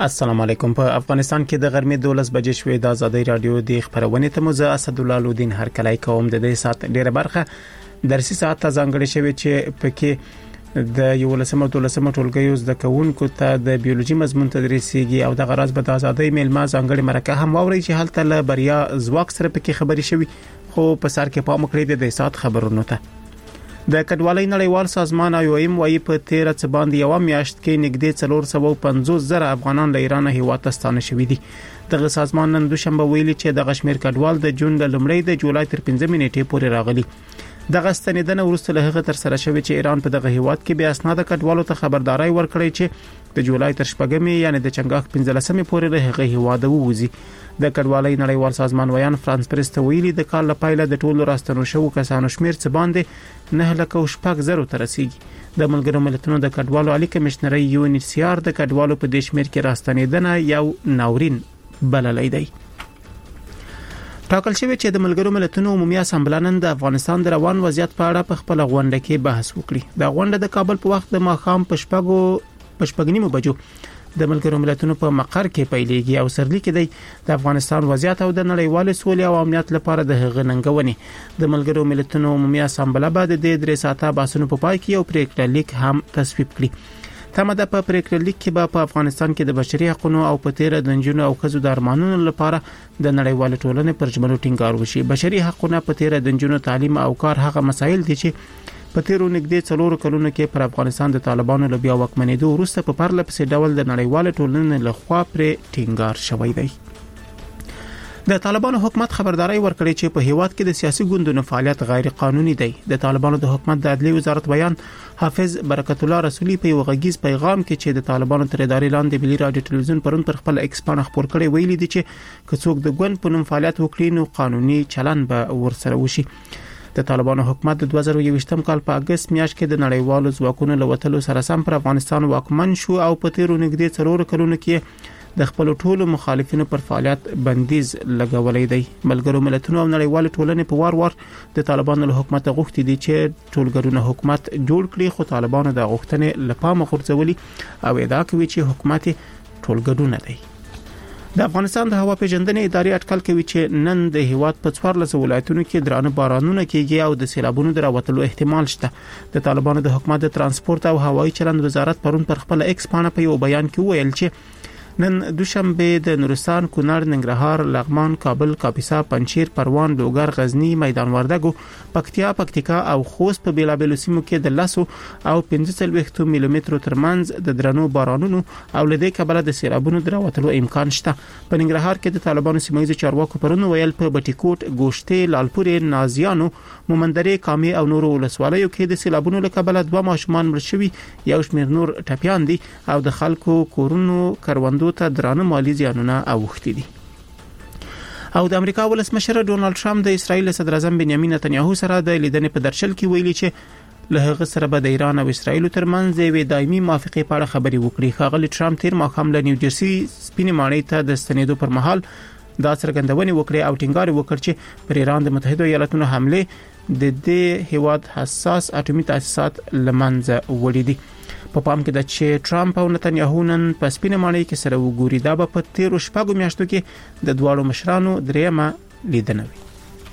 السلام علیکم. په افغانستان کې د غرمې 12 بجې شوې د ازادي رادیو د خبرونه ته مزه اسد الله لودین هر کلای کوم د دې سات ډیره برخه درسي ساعت ته ځانګړې شوې چې پکې د 11 ټولګیو زده کوونکو ته د بیولوژي مضمون تدریسيږي او د غراض به د ازادي میلمه ځانګړې مرکه هم ووري چې هلته له بریا زواک سره پکې خبري شوي خو په سر کې پام کړی د سات خبرونو ته. د کډوالۍ نړیوال سازمان IOM وايي په 13 څ باندې یو میاشت کې نږدې 450,000 افغانان له ایران هیواد ته ستانه شوي دي. دغه سازمان نن دوشنبه ویلي چې د غشمیر کډوال د جون د لومړۍ د جولای تر 15 نیټې پورې راغلي. دغه ستنیدنه ورسته له هغه تر سره شوی چې ایران په دغه هیواد کې بیا اسناد کډوالو ته خبرداري ورکړي چې د جولای تر 14 یعنی د چنګاښ 15 پورې له هغه هیواد ووزي. د کډوالۍ نړیوال سازمان ویان فرانس پرست ویلي د کال لپاره د ټولو راستنو شو کسانو شمیر څه باندې 9,000 تر رسیدي. د ملګرو ملتونو د کډوالو عالی کمشنر UNHCR د کډوالو په د شمیر کې راستنیدنه یو ناورین بللای دی. ټاکل شوی چې د ملګرو ملتونو عمومي اسامبله نن د افغانستان د روان وضعیت په اړه په خپل غونډه کې بحث وکړي. د غونډه د کابل په وخت د ماښام په شپږ بجو د ملګرو ملتونو په مقر کې پیلېږي او سرلی کې دی د افغانستان وضعیت او د نړیوال سولې او امنیت لپاره د هغه ننګونې. د ملګرو ملتونو عمومي اسامبله بعد د 3 ساعته باسنو په پای کې یو پریکړه لیک هم تصویب کړي. تمه ده په پریکړه لیک کې په افغانستان کې د بشري حقوقو او په تیر د نجونو او ښځو د ارمانونو لپاره د نړیوال ټولنې پر ژمنو ټینګار وشي. بشري حقوقو په تیر د نجونو تعلیم او کار هغه مسایل دي چې په تیرو نږدې 4 کلونو کې پر افغانستان د طالبانو له بیا واکمنېدو وروسته په پرله پسې ډول د نړیوال ټولنې لخوا پر ټینګار شوی دی. د طالبانو حکومت خبرداري ورکړي چې په هیواد کې د سیاسي ګوندونو فعالیت غیر قانوني دی. د طالبانو د حکومت د عدلي وزارت بیان حافظ برکت الله رسولي په یو غږیز پیغام کې چې د طالبانو تر ادارې لاندې ملي رادیو ټلویزیون پرون پر خپل ایکس باندې خبر کړي ویلي دي چې کڅوک د ګوند په نوم فعالیت وکړي نو قانوني چلن به ورسره وشي. د طالبانو حکومت د 2021م کال په اگست میاشت کې د نړیوالو ځواکونو لوتلو سره سم پر افغانستان واکمن شو او په تیرو نږدې 4 کلونو کې د خپل ټولو مخالفینو پر فعالیت بندیز لګولې دی. ملګرو ملتونو او نړیوال ټولنې په وار د طالبانو له حکومت غوښتي دي چې ټولګرونه حکومت جوړ کړي خو طالبانو د غوښتنې لپاره غورځولي او ادعا کوي چې حکومت ټولګرونه دی. د افغانستان د هوا پیژندنې ادارې اټکل کوي چې نن د هیواد په 14 ولایتونو کې درانه بارانونه کیږي او د سیلابونو دراوتلو احتمال شته. د طالبانو د حکومت د ترانسپورت او هوایي چلند وزارت پرون پر خپل ایکس باندې په یو بیان کې ویل چې نن دوشنبه د نورستان، کونړ، ننګرهار، لغمان، کابل، کاپیسا، پنجشیر، پروان، لوګر، غزنی، میدان وردګو، پکتیا او خوست په بیلابېلو سیمو کې د 10 او 15 ملي متر ترمنځ د درنو بارانونو او لدې کبله د سیلابونو دراوتلو امکان شته. په ننګرهار کې د طالبانو سیمایي چارواکو پرون ویل په بټیکوټ، ګوشته، لالپورې، نازیانو، مومندرې، کامې او نورو ولسوالیو کې د سیلابونو له کبله 2 ماشومان مړ شوي، یو شمېر نور ټپيان دي او د خلکو کورونو کروندو ته درانه مالی زیانونه اوښتي دي. او د امریکا ولسمشر ډونالد ټرمپ د اسرایل صدر اعظم بنیامین نتنیاهو سره د لیدنې په درشل کې ویلي چې له هغه سره به د ایران او اسرایل ترمنځ یوې دایمي موافقې په اړه خبري وکړي. ښاغلي ټرمپ تیر ماښام له نیوجرسي سپینې ماڼۍ ته د ستنېدو پر مهال دا څرګندونې وکړې او ټینګار وکړ چې پر ایران د متحده ایالاتونو حمله د دې هیواد حساس اټومي تاسیسات لمنځه وړي دي. په پام کې د چې ټرمپ او نتنیاهو نن په سپینې ماڼۍ کې سره وګوري. دا به په 13 میاشتو کې د دواړو مشرانو دریمه لیدنه وي.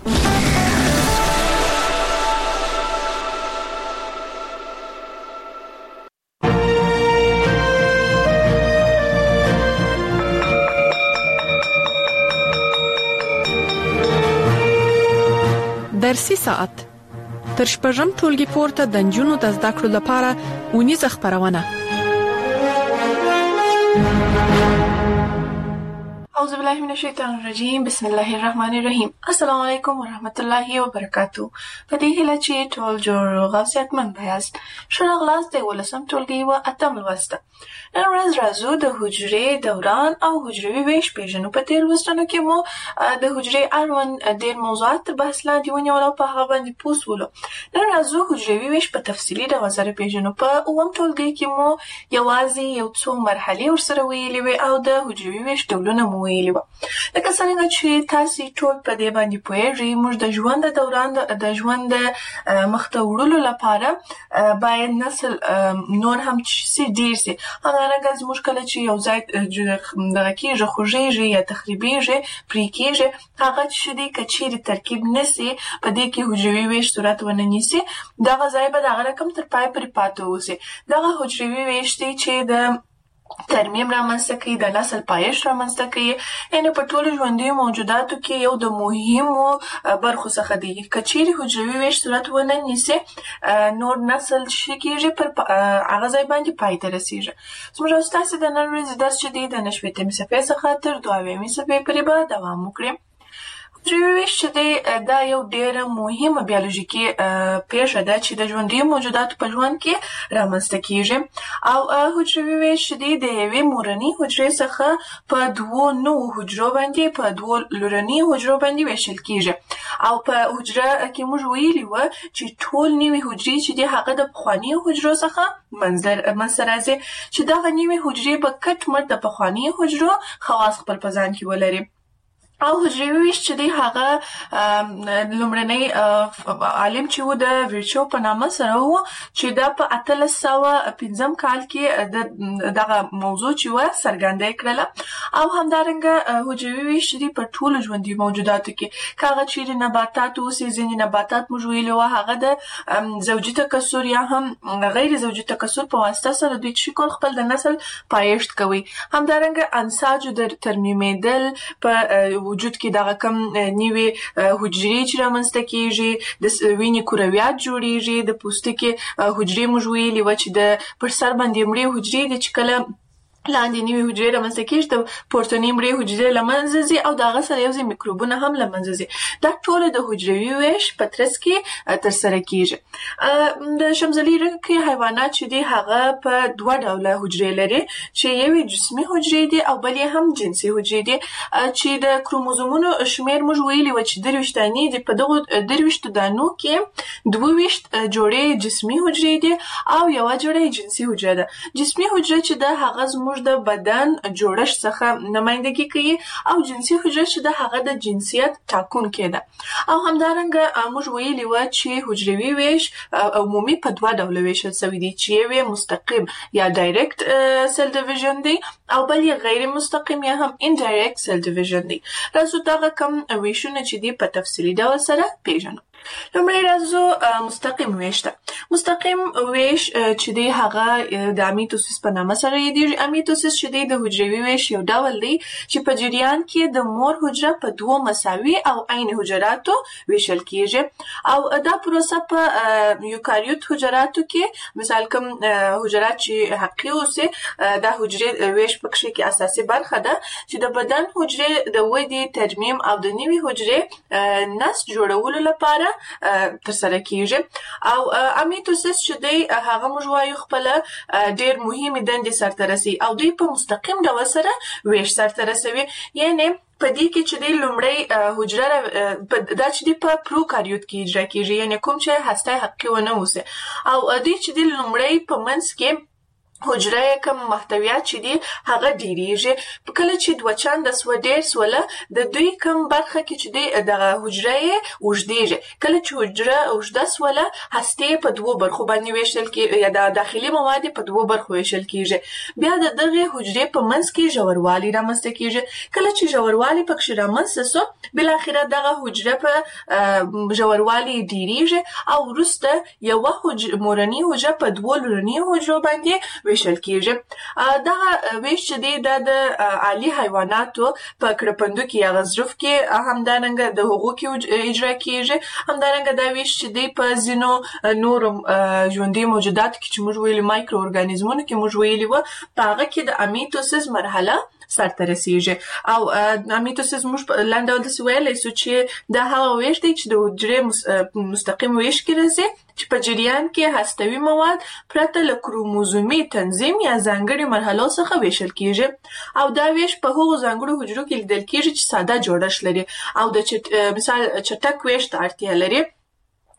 درسي ساعت تر شپږم ټولګي پورته د نجونو د زده کړو لپاره ونیزه خبرونه. اعوذ بالله من الشیطان الرجیم، بسم الله الرحمن الرحیم. السلام علیکم ورحمت الله وبرکاتو. په دې هیله چې ټول جوړ او صحتمند یاست. ښه راغلاست د 18م ټولګي و 8م لوست. نن ورځ راځو د حجرې دوران او حجروي ویش پیژنو. په تیر لوستونو کې مو د حجرې اړوند ډېر موضوعات تر بحث لاندې ونیول او په هغه باندې پوه شولو. نن راځو حجروي ویش په تفصیلي ډول سره پیژنو. په 9م ټولګي کې مو یوازې یو څو مرحلې ورسره ویلې وي او د حجروي ویش ډولونه مو ویلي و. لکه څنګه چې تاسو ټول په دې باندې پوهیږئ، موږ د ژوند د دوران د ژوند مخته وړلو لپاره باید نسل نور هم چې ډیر سي. همدارنګه زموږ کله چې یو ځای دغه کېږي خوږیږي یا تخریبیږي پرې کېږي، هغه چې دی کچېرې ترکیب نسی په دې کې حجروي ویش صورت ونه نیسي، دغه ځای به دغه رقم تر پای پورې پاتې اوسي. دغه حجروي ویش دی چې د ترمیم رامنځته کوي، د نسل پایښت رامنځته کوي. یعنې په ټولو ژوندیو موجوداتو کې یو د مهمو برخو څخه دی. که چیرې حجروي ویش صورت ونه نیسي، نور نسل څه کېږي، پر هغه ځای باندې پای ته رسېږي. زموږ او ستاسې د نن ورځې درس چې دی د 9 صفحې څخه تر 2 صفحې پورې به دوام وکړي. حجروي ویش چې دی دا یو ډېره مهمه بیولوژیکي پیښه ده چې د ژوندیو موجوداتو په ژوند کې رامنځته کېږي. او حجروي ویش چې دی د یوې مورنۍ حجرې څخه په 2 نوو حجرو باندې په 2 لورنۍ حجرو باندې ویشل کېږي. او په حجره کې موږ ویلي وو چې ټول نوي حجرې چې دی هغه د پخوانیو حجرو څخه منځته راځي، چې دغه نوي حجرې به کټ مټ د پخوانیو حجرو خواص خپل په ځان کې ولري. او حجروي ویش چې دی هغه لومړنی عالم چې و د ویرچو په نامه سره و، چې دا په 1805 کال کې دغه موضوع چې و څرګنده کړله. او همدارنګه حجروي ویش چې دی په ټولو ژوندي موجوداتو کې، کاغه چې نباتات اوسي، ځینې نباتات موږ ویلي و هغه د زوجي تکثر یا هم غیر زوجي تکثر په واسطه سره دوی چې کول خپل د نسل پایښت کوي. همدارنګه انساجو د ترمیمېدل په وجود کې دغه کم نیوي حجرې چې رامنځته کېږي، د وینې کرویات جوړېږي، د پوستکي حجرې موږ ویلي وه چې د پر سر باندې مړې حجرې دي چې کله لاندې نوي حجرې رامنځته کېږي، د پورتنۍ مړې حجرې له منځه ځي او د هغه سره یو ځای میکروبونه هم له منځه ځي. دا ټوله د حجروي ویش په ترڅ کې ترسره کېږي. د شمزلي رنګي حیوانات چې دي هغه په 2 ډوله حجرې لري، چې یوې جسمي حجرې دي او بل هم جنسي حجرې دي. چې د کروموزومونو شمیر موږ ویلي و چې 23 دانې دي. په دغو 23 دانو کې 22 جوړې جسمي حجرې دي او یوه جوړه جنسي حجره ده. جسمي حجره چې ده هغه زموږ د بدن جوړښت څخه نمایندګي کوي، او جنسي حجره چې ده هغه د جنسیت ټاکونکې ده. او همدارنګه موږ ویلي و چې حجروي ویش عمومي په 2 ډوله ویشل شوی دی، چې یو مستقیم یا ډایرکټ سیل ډیویژن دی او بل یې غیر مستقیم یا هم انډایرکټ سیل ډیویژن دی. راځو دغه کم ویشونه چې دی په تفصیلي ډول سره پیژنو. لومړی راځو مستقیم ویش ته. مستقیم ویش چې دی هغه د امیتوسیس په نامه سره یادېږي. امیتوسیس چې دی د حجروي ویش یو ډول دی چې په جریان کې د مور حجره په 2 مساوي او عین حجراتو ویشل کېږي. او دا پروسه په یوکاریوت حجراتو کې، مثال کوم حجرات چې حقیقي اوسي، دا حجرې ویش پکې کې اساسي برخه ده چې د بدن حجرې د ودې، ترمیم او د نوي حجرې نسج جوړولو لپاره ترسره کېږي. او امیتوسیس چې دی هغه موږ وایو خپل ډېر مهمې دندې سرته رسوي او دوی په مستقیم ډول سره ویش سرته رسوي. یعنې په دې کې چې دی لومړی حجره دا چې دی په پروکاریوت کې اجرا کېږي، یعنې کوم چې هسته حقیقي ونه اوسي. او دوی چې دی لومړی په منځ کې حجره کوم محتویات چې دي هغه ډیریږي. کله چې 2 چنده سو ډیر سوله د دوی کوم برخه کې چې دی دغه حجره اوږدېږي. کله چې حجره اوږده سوله، هسته په 2 برخو باندې ویشل کېږي یا د داخلي مواد په 2 برخو ویشل کېږي. بیا د دغه حجرې په منځ کې ژوروالی رامنځته کېږي. کله چې ژوروالی پکې رامنځته سو، بل اخره دغه حجره په ژوروالی ډیریږي او وروسته یوه مورنۍ حجره په 2 لورنۍ حجرو باندې ویشل کېږي. دغه ویش چې دی د عالی حیواناتو په کړپندو کې یا غضروف کې همدارنګه د هغو کې اجرا کېږي. همدارنګه دا ویش چې دی په ځینو نورو ژوندي موجوداتو کې چې موږ ویلي مایکرو ارګانیزمونو کې موږ ویلي و، په هغه کې د امیتوسیس مرحله سرته رسیږي. او امیتوسیس موږ لنډ ډول داسې ویلی سو چې دا هغه ویش دی چې د حجرې مستقیم ویش کې راځي، چې په جریان کې هستوي مواد پرته له کروموزومي تنظیم یا ځانګړي مرحلو څخه ویشل کېږي. او دا ویش په هغو ځانګړو حجرو کې لیدل کېږي چې ساده جوړښت لري او د مثال چټک ویش ته اړتیا لري.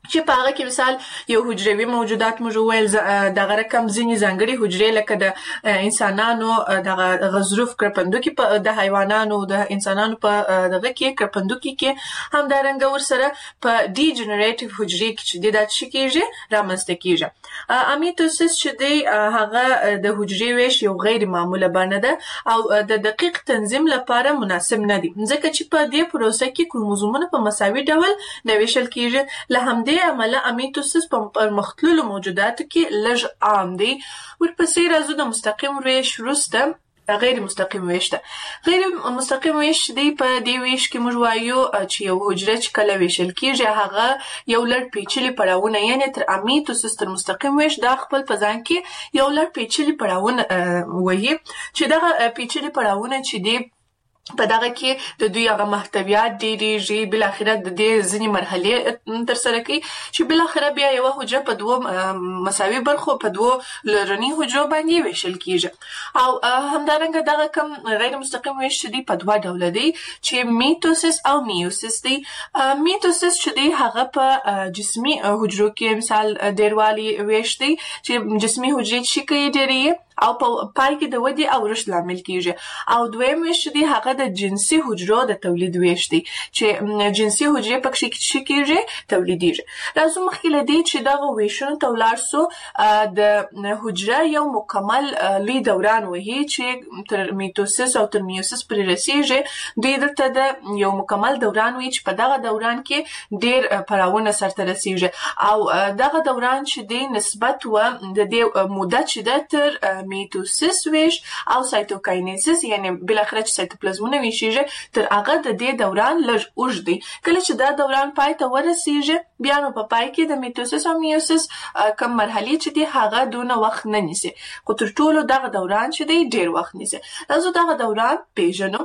چې په هغه کې مثال یو حجروي موجودات موږ ویل دغه رقم ځینې ځانګړي حجرې لکه د انسانانو دغه غضروف کرپندوکي په د حیوانانو د انسانانو په دغه کې کرپندوکي کې همدارنګه ورسره په ډي جنریټیو حجرې کې چې د څه کېږي رامنځته کېږي. امیټوسس چې دی هغه د حجرې ویش یو غیر معموله بڼه ده او د دقیق تنظیم لپاره مناسب نه دي ځکه چې په دې پروسه کې کروموزومونه په مساوي ډول نه ویشل کېږي. له همدې عمله امیټوسس په پرمختللو موجوداتو کې لږ عام دی. ورپسې راځو د مستقیم ویش وروسته غیر مستقیم ویش ده. غیر مستقیم ویش دی په دې ویش کې موږ وایو چې یو حجره چې کله ویشل کېږي هغه یو لړ پیچلي پړاوونه یعنی تر امیټوسس تر مستقیم ویش دا خپل په ځان کې یو لړ پیچلي پړاوونه وایي چې دغه پیچلي پړاوونه چې دی په دغه کې د دوی هغه محتویات ډېریږي بل اخره د دې ځینې مرحلې تر سره کوي چې بل اخره بیا یو حجره په دوه مساوي برخو په دوه لرنی حجرو باندې ویشل کیږي. او همدارنګه دغه کم غیر مستقیم ویش دی په دوه ډول دی چې میټوسس او میوسس دی. میټوسس چې دی هغه په جسمي حجرو کې مثال ډیروالی ویش دی چې جسمي حجرې چې کوي ډیری او په پای کې د ودې او رشد لامل کیږي. او دویم ویش دی هغه د جنسي حجرو د تولید ویش دی چې جنسي حجرې پکې کیږي تولیدېږي. راځو مخکې له دې چې دغه ویشونو ته ولاړ سو د حجره یو مکمل لوی دوران وهي چې تر میټوسس او تر میوسس پورې رسیږي. دوی درته د یو مکمل دوران وي چې په دغه دوران کې ډېر پړاوونه سرته رسیږي او دغه دوران چې دی نسبت و د دې موده چې د تر میټوسس ویش او سایتوکاینیسس یعنی بل اخر چې سایتوپلازمونه ویشيږي تر هغه د دې دوران لږ اوږد دی. کله چې دا دوران پای ته ورسیږي بیا نو په پای کې د میټوسس او میوسس کوم مرحله چې دی هغه دونه وخت نه نیسي خو تر ټولو دغه دوران چې دی ډیر وخت نیسي. راځو دغه دوران پیژنو.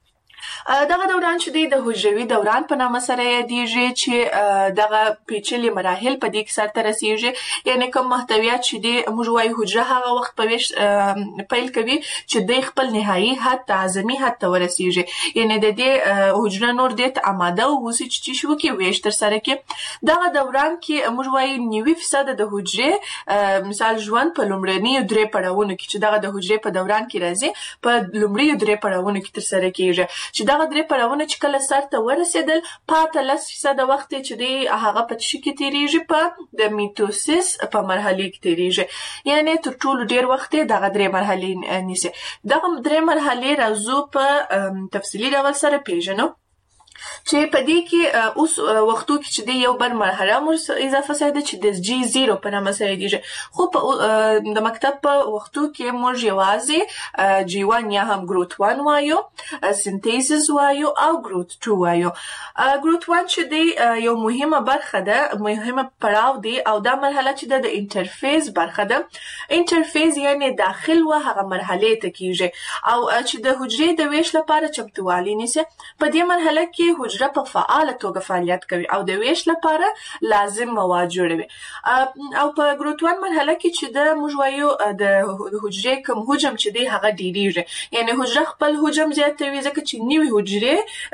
دغه دوران چې دی د حجروي دوران په نامه سره یادېږي چې دغه پیچلي مراحل په دې کې سرته رسیږي یعنی کوم محتویات چې دی موږ وایو حجره هغه وخت په ویش پیل کوي چې د خپل نهایي حد اعظمي حد ته ورسیږي یعنی د دې حجره نور د آماده اوسي چې شو کې ویش تر سره کې. دغه دوران کې موږ وایو 90% د حجرې مثال ژوند په لومړني 3 پړاوونو کې چې دغه د حجرې په دوران کې راځي په لومړي 3 پړاوونو کې تر سره کېږي چې دغه 3 پړاوونه چې کله سرته ورسېدل پاته 10% وخت چې دی هغه په شي کې تیریږي په د میټوسس په مرحله کې تیریږي یعنی تر ټولو ډیر وخت دغه 3 مرحلې نیسي. دغه 3 مرحلې راځو په تفصیلی ډول سره پیژنو چې په دې کې اوس وختو کې چې د یو بل مرحله مو اضافه شوه چې د G0 په نامه سره دیږي خو په د مکتب په وختو کې موږ یوازې G1 یا هم ګروت 1 وایو سنتیسس وایو او ګروت 2 وایو. ګروت 1 چې دی یو مهمه برخه ده مهمه پړاو دی او دا مرحله چې د انټرفیس برخه ده. انټرفیس یعنی داخل و هغه مرحله ته کیږي او چې د حجرې د ویش لپاره چمتووالی نیسي. په دې مرحله کې حجره په فعاله توګه فعالیت کوي او د ویش لپاره لازم مواد جوړوي. او په ګروت 1 مرحله کې چې د موږ وایو د حجرې کوم حجم چې دی هغه ډیریږي یعنی حجره خپل حجم زیاتوي ځکه چې نوې حجرې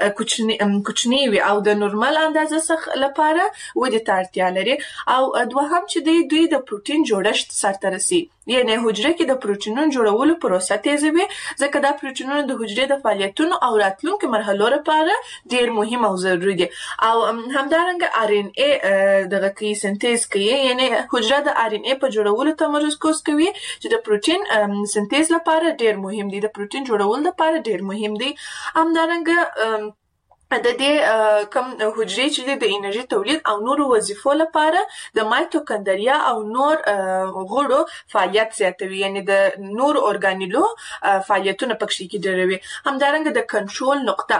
کوچنی وي او د نورمال اندازه څخه لپاره ودې ته اړتیا لري. او دوهم چې دوی د پروتین جوړښت سرته رسي یعنی حجره کې د پروتینونو جوړولو پروسه تیزوي ځکه دا پروتینونه د حجرې د فعالیتونو او راتلونکو مرحلو لپاره ډیر مهم او ضروري دي. او همدارنګه RNA دغه کې سنتیز کوي یعنی حجره د RNA په جوړولو تمرکز کوي چې د پروتین سنتیز لپاره ډیر مهم دي د پروتین جوړولو لپاره ډیر مهم دي. همدارنګه د دې کوم حجرې چې د انرژي تولید او نور وظیفو لپاره د مایټوکاندریا او نور غړو فعالیت زیاتوي یعنی د نور اورګانیلو فعالیتونه پکې کېږي. همدارنګه د کنټرول نقطه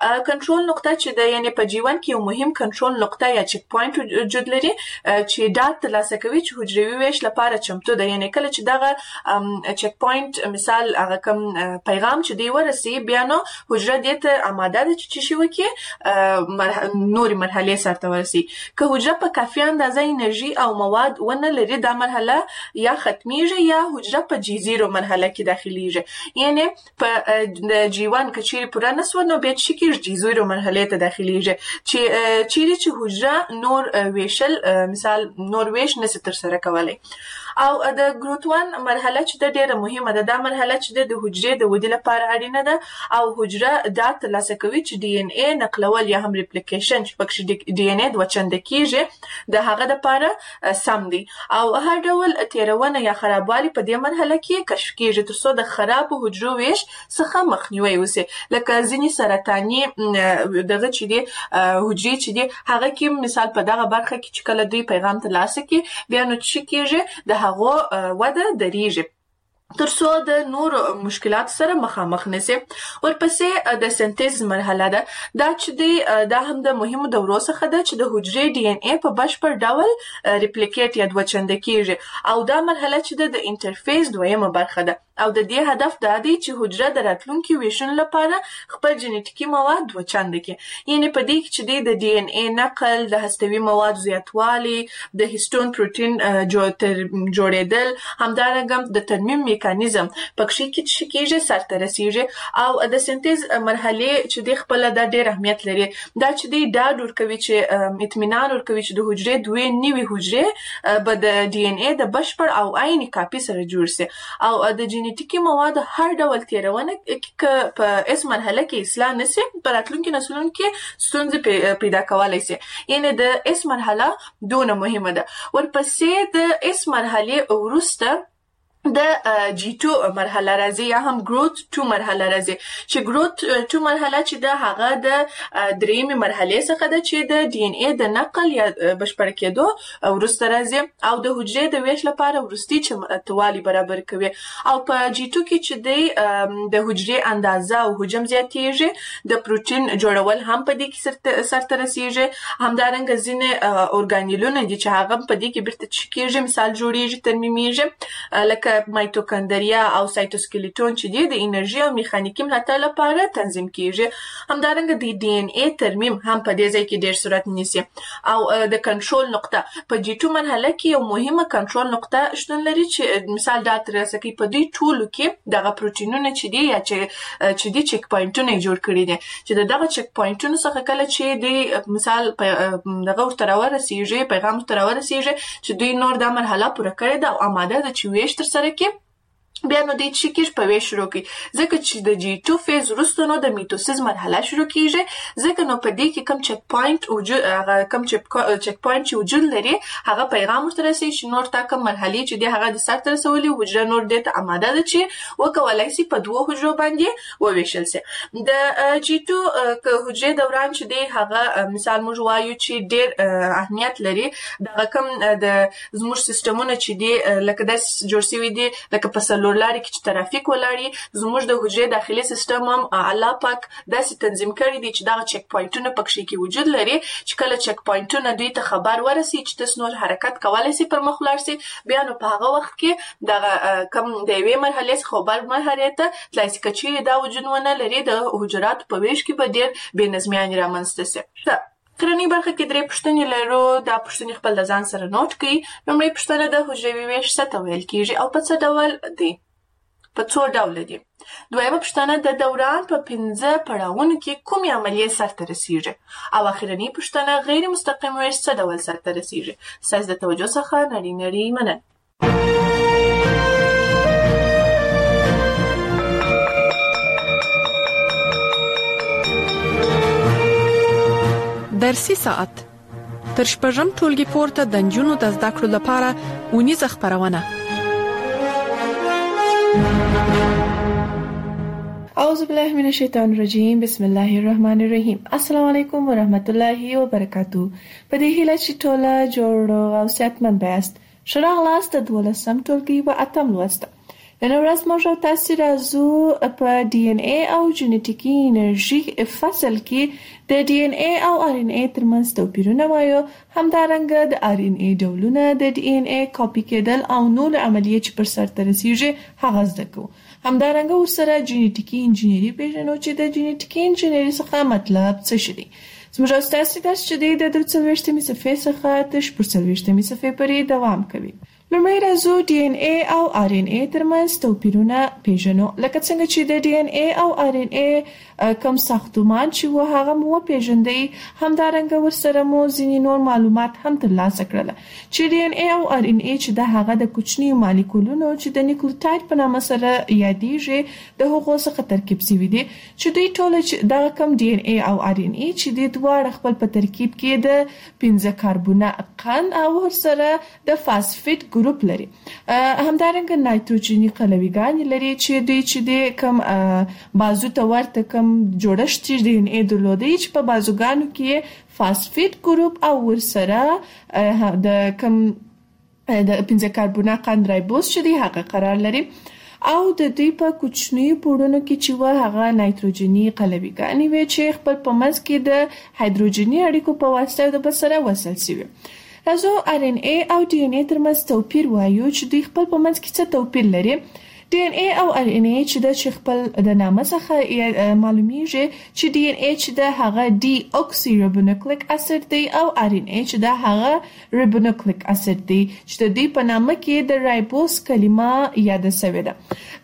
چې د یعنی په G1 کې یو مهم کنټرول نقطه یا چک پوینټ وجود لري چې ډاټا ترلاسه کوي چې حجروي ویش لپاره چمتو ده یعنی کله چې دغه چک پوینټ مثال هغه کوم پیغام چې دی ورسي بیا نو حجره دې ته آماده ده چې شي وکړي کې نوري مرحله سره ورسي. که حجره په کافي اندازه انرژي او مواد ونه لري دا مرحله یا ختميږي یا حجره په G0 مرحله کې داخليږي. یعنی په G1 کې چیرې پوره نسو نو به چې کې G0 مرحله ته داخليږي چې حجره نور ویشل مثال نور ویش نشي تر سره کولای. او د ګروت 1 مرحله چې د ډیره مهمه ده دا مرحله چې د حجرې د ودې لپاره اړینه ده او حجره دا ترلاسه کوي چې ډي ان اي نقلول یا هم ریپلیکیشن چې پکې ډي ان اي د وچند کیږي د هغه لپاره سم دي او هر ډول تیرونه یا خرابوالي په دې مرحله کې کشف کیږي ترڅو د خراب حجرو ویش څخه مخنیوي وشي. لکه ځینې سرطاني دغه چې دي حجرې چې دي هغه کې مثال په دغه برخه کې چې کله دوی پیغام ترلاسه کوي بیا نو چې کیږي د هغه وده دریږي ترڅو د نور مشکلات سره مخامخ نشي. ورپسې د سنتیز مرحله ده دا چې دا هم د مهمو دورو څخه ده چې د حجرې ډي ان اي په بشپړ ډول ریپلیکیټ یا دوچند کیږي او دا مرحله چې د انټرفیس دویمه برخه ده او د دې هدف دا دی چې حجره د راتلونکي ویشن لپاره خپل جنټیکي مواد دوچند کړي. یعنی په دې کې چې د ډي ان اي نقل د هستوي مواد زیاتوالی د هیستون پروتین جوړېدل همدارنګه د ترمیم میکانیزم پکې کې کېږي سره رسیږي او د سنتیز مرحله چې د خپل د ډېر اهمیت لري دا چې دا ډور کوي چې اطمینان ورکوي چې د حجرې دوی نیوي حجرې به د ډي ان اي د بشپړ او عیني کاپي سره جوړ شي او د جنټیکي مواد هر ډول تیرونه په اس مرحله کې اصلاح نشي په راتلونکي نسلونو کې ستونزې پیدا کولای شي. یعنی د اس مرحله دونه مهمه ده. ورپسې د اس مرحله وروسته د G2 مرحله راځي یا هم ګروت 2 مرحله راځي چې ګروت 2 مرحله چې د هغه د دریمه مرحله څخه ده چې د ډي ان اي د نقل یا بشپړ کېدو ورسته راځي او د حجرې د ویش لپاره ورستي چمتوالي برابر کوي او په G2 کې چې د حجرې اندازه او حجم زیاتېږي د پروتین جوړول هم په دې کې سره رسیږي همدارنګه ځینې اورګانیلونه دي چې هغه په دې کې بیرته چکیږي مثال جوړیږي ترمیمیږي لکه مایتوکاندریا او سایتوسکلیټون چې دي د انرژي او میخانیکي ملاتړ لپاره تنظیم کیږي. همدارنګه د ډي ان اي ترمیم هم په دې ځای کې ډېر صورت نیسي او د کنټرول نقطه په G2 مرحله کې یو مهمه کنټرول نقطه شتون لري چې مثال دا ترسه کوي په دې ټولو کې دغه پروتینونه چې دي یا چې دي چک پوینټونه جوړ کړي دي چې دغه چک پوینټونو څخه کله چې دی مثال دغه ورته ورسیږي پیغام تر ورسیږي چې دوی نور د مرحله پوره کړي دا او آماده ده چې ویش تر سره کې بیا نو د چیکیش په ویش شروع کی ځکه چې د G2 فیز وروسته نو د میټوسیس مرحله شروع کیږي ځکه نو په دې کې کم چک پوینټ وجود هغه کم چک پوینټ چې وجود لري هغه پیغام ورته رسي چې نور تا کوم مرحله چې دی هغه د سر تر رسولي حجره نور د ته آماده ده چې وکولای شي په دوه حجرو باندې وویشل شي. د G2 که حجره دوران چې دی هغه مثال موږ وایو چې ډېر اهمیت لري دا کوم د زموږ سیستمونه چې دی لکه د جوړ شوی دی لکه په لاري کې چې ترافیک ولري زموږ د حجرې داخلي سیستم هم الله پاک داسې تنظیم کړی دی چې دا چک پوینټونه پکې کې وجود لري چې کله چک پوینټونه دوی ته خبر ورسي چې تاسو نور حرکت کولای شئ پر مخ لاړ شئ بیا نو په هغه وخت کې دا کم د یوې مرحله څخه بل مرحله ته تلای شي چې دا وجود ونه لري د حجرات په ویش کې به ډېر بې نظمیان رامنځته شي. کرنی برخه کې درې پوښتنې لرو دا پوښتنې خپل د ځان سره نوٹ کړئ. لومړی پوښتنه د حجروي ویش څه ته ویل کیږي او په څه ډول دی په څو ډول دي. دویمه پوښتنه د دوران په 15 پړاوونو کې کومې عملیې سرته رسیږي او اخرنی پوښتنه غیر مستقیم ویش څه ډول سرته رسیږي. ساز د توجه څخه نړۍ مننه. درسي ساعت تر شپږم ټولګي پورته د نجونو د زده کړو لپاره ونیزه خبرونه. اعوذ بالله من الشیطان الرجیم بسم الله الرحمن الرحیم. السلام علیکم ورحمت الله وبرکاتو. په دې هیله چې ټوله جوړ او صحتمند یاست. ښه راغلاست د 12م ټولګي په 8م لوست. نن ورځ موږ تاسو راځو په ډي ان اي او جنټیکي انرژي فصل کې د ډي ان اي او ار ان اي ترمنځ توپیرونه وایو همدارنګه د ار ان اي ډولونه د ډي ان اي کاپي کېدل او نور عملیات چې پر سر ته رسیږي هغه زده کوو. همدارنګه ورسره جینیټیکي انجینری پیژنو چې د جینیټیکي انجینری څخه مطلب څه شي. زموږ ستاسو درس چې د 43 صفحې څخه تر 40 صفحې پورې دوام کوي. لومړی راځو ډي ان اي او ار ان اي ترمنځ توپیرونه پیژنو. لکه څنګه چې د ډي ان اي او ار ان اي کوم ساختمان چې و هغه مو پیژندئ، همدارنګه ورسره مو ځینې نور معلومات هم ترلاسه کړل چې ډي ان اي او ار ان اي چې د هغه د کوچني مالیکولونو چې د نیوکلیوټاید په نامه سره یادېږي د هغو څخه ترکیب شوي دي، چې دوی ټول دغه کوم ډي ان اي او ار ان اي چې د دواړه خپل په ترکیب کې د 15 کاربونه قند او ورسره د فاسفیټ ګروپ لري. همدارنګه نایتروجني قلویګان لري چې دوی چې د کوم بازو ته ورته کوم جوړښت ډي ان اي درلودي چې په بازوګانو کې فاسفیټ ګروپ او ورسره د کوم د 15 کاربونه قند رایبوز چې دی هغه قرار لري، او د دوی په کوچنیو پوړونو کې چې و هغه نایتروجني قلویګان وي چې خپل په منځ کې د هایدروجني اړیکو په واسطه د بسره وصل شوي. راځو ار ان اي او ډي ان اي ترمنځ توپیر وایو چې دوی خپل په منځ کې څه توپیر لري. ډي ان اي او ار ان اي چې د خپل د نامه څخه معلومیږي چې ډي ان اي چې د هغه ډي اوکسي رایبونوکلیک اسید دی او ار ان اي چې د هغه رایبونوکلیک اسید دی چې د دې په نامه کې د رایبوز کلمه یاد شوې ده،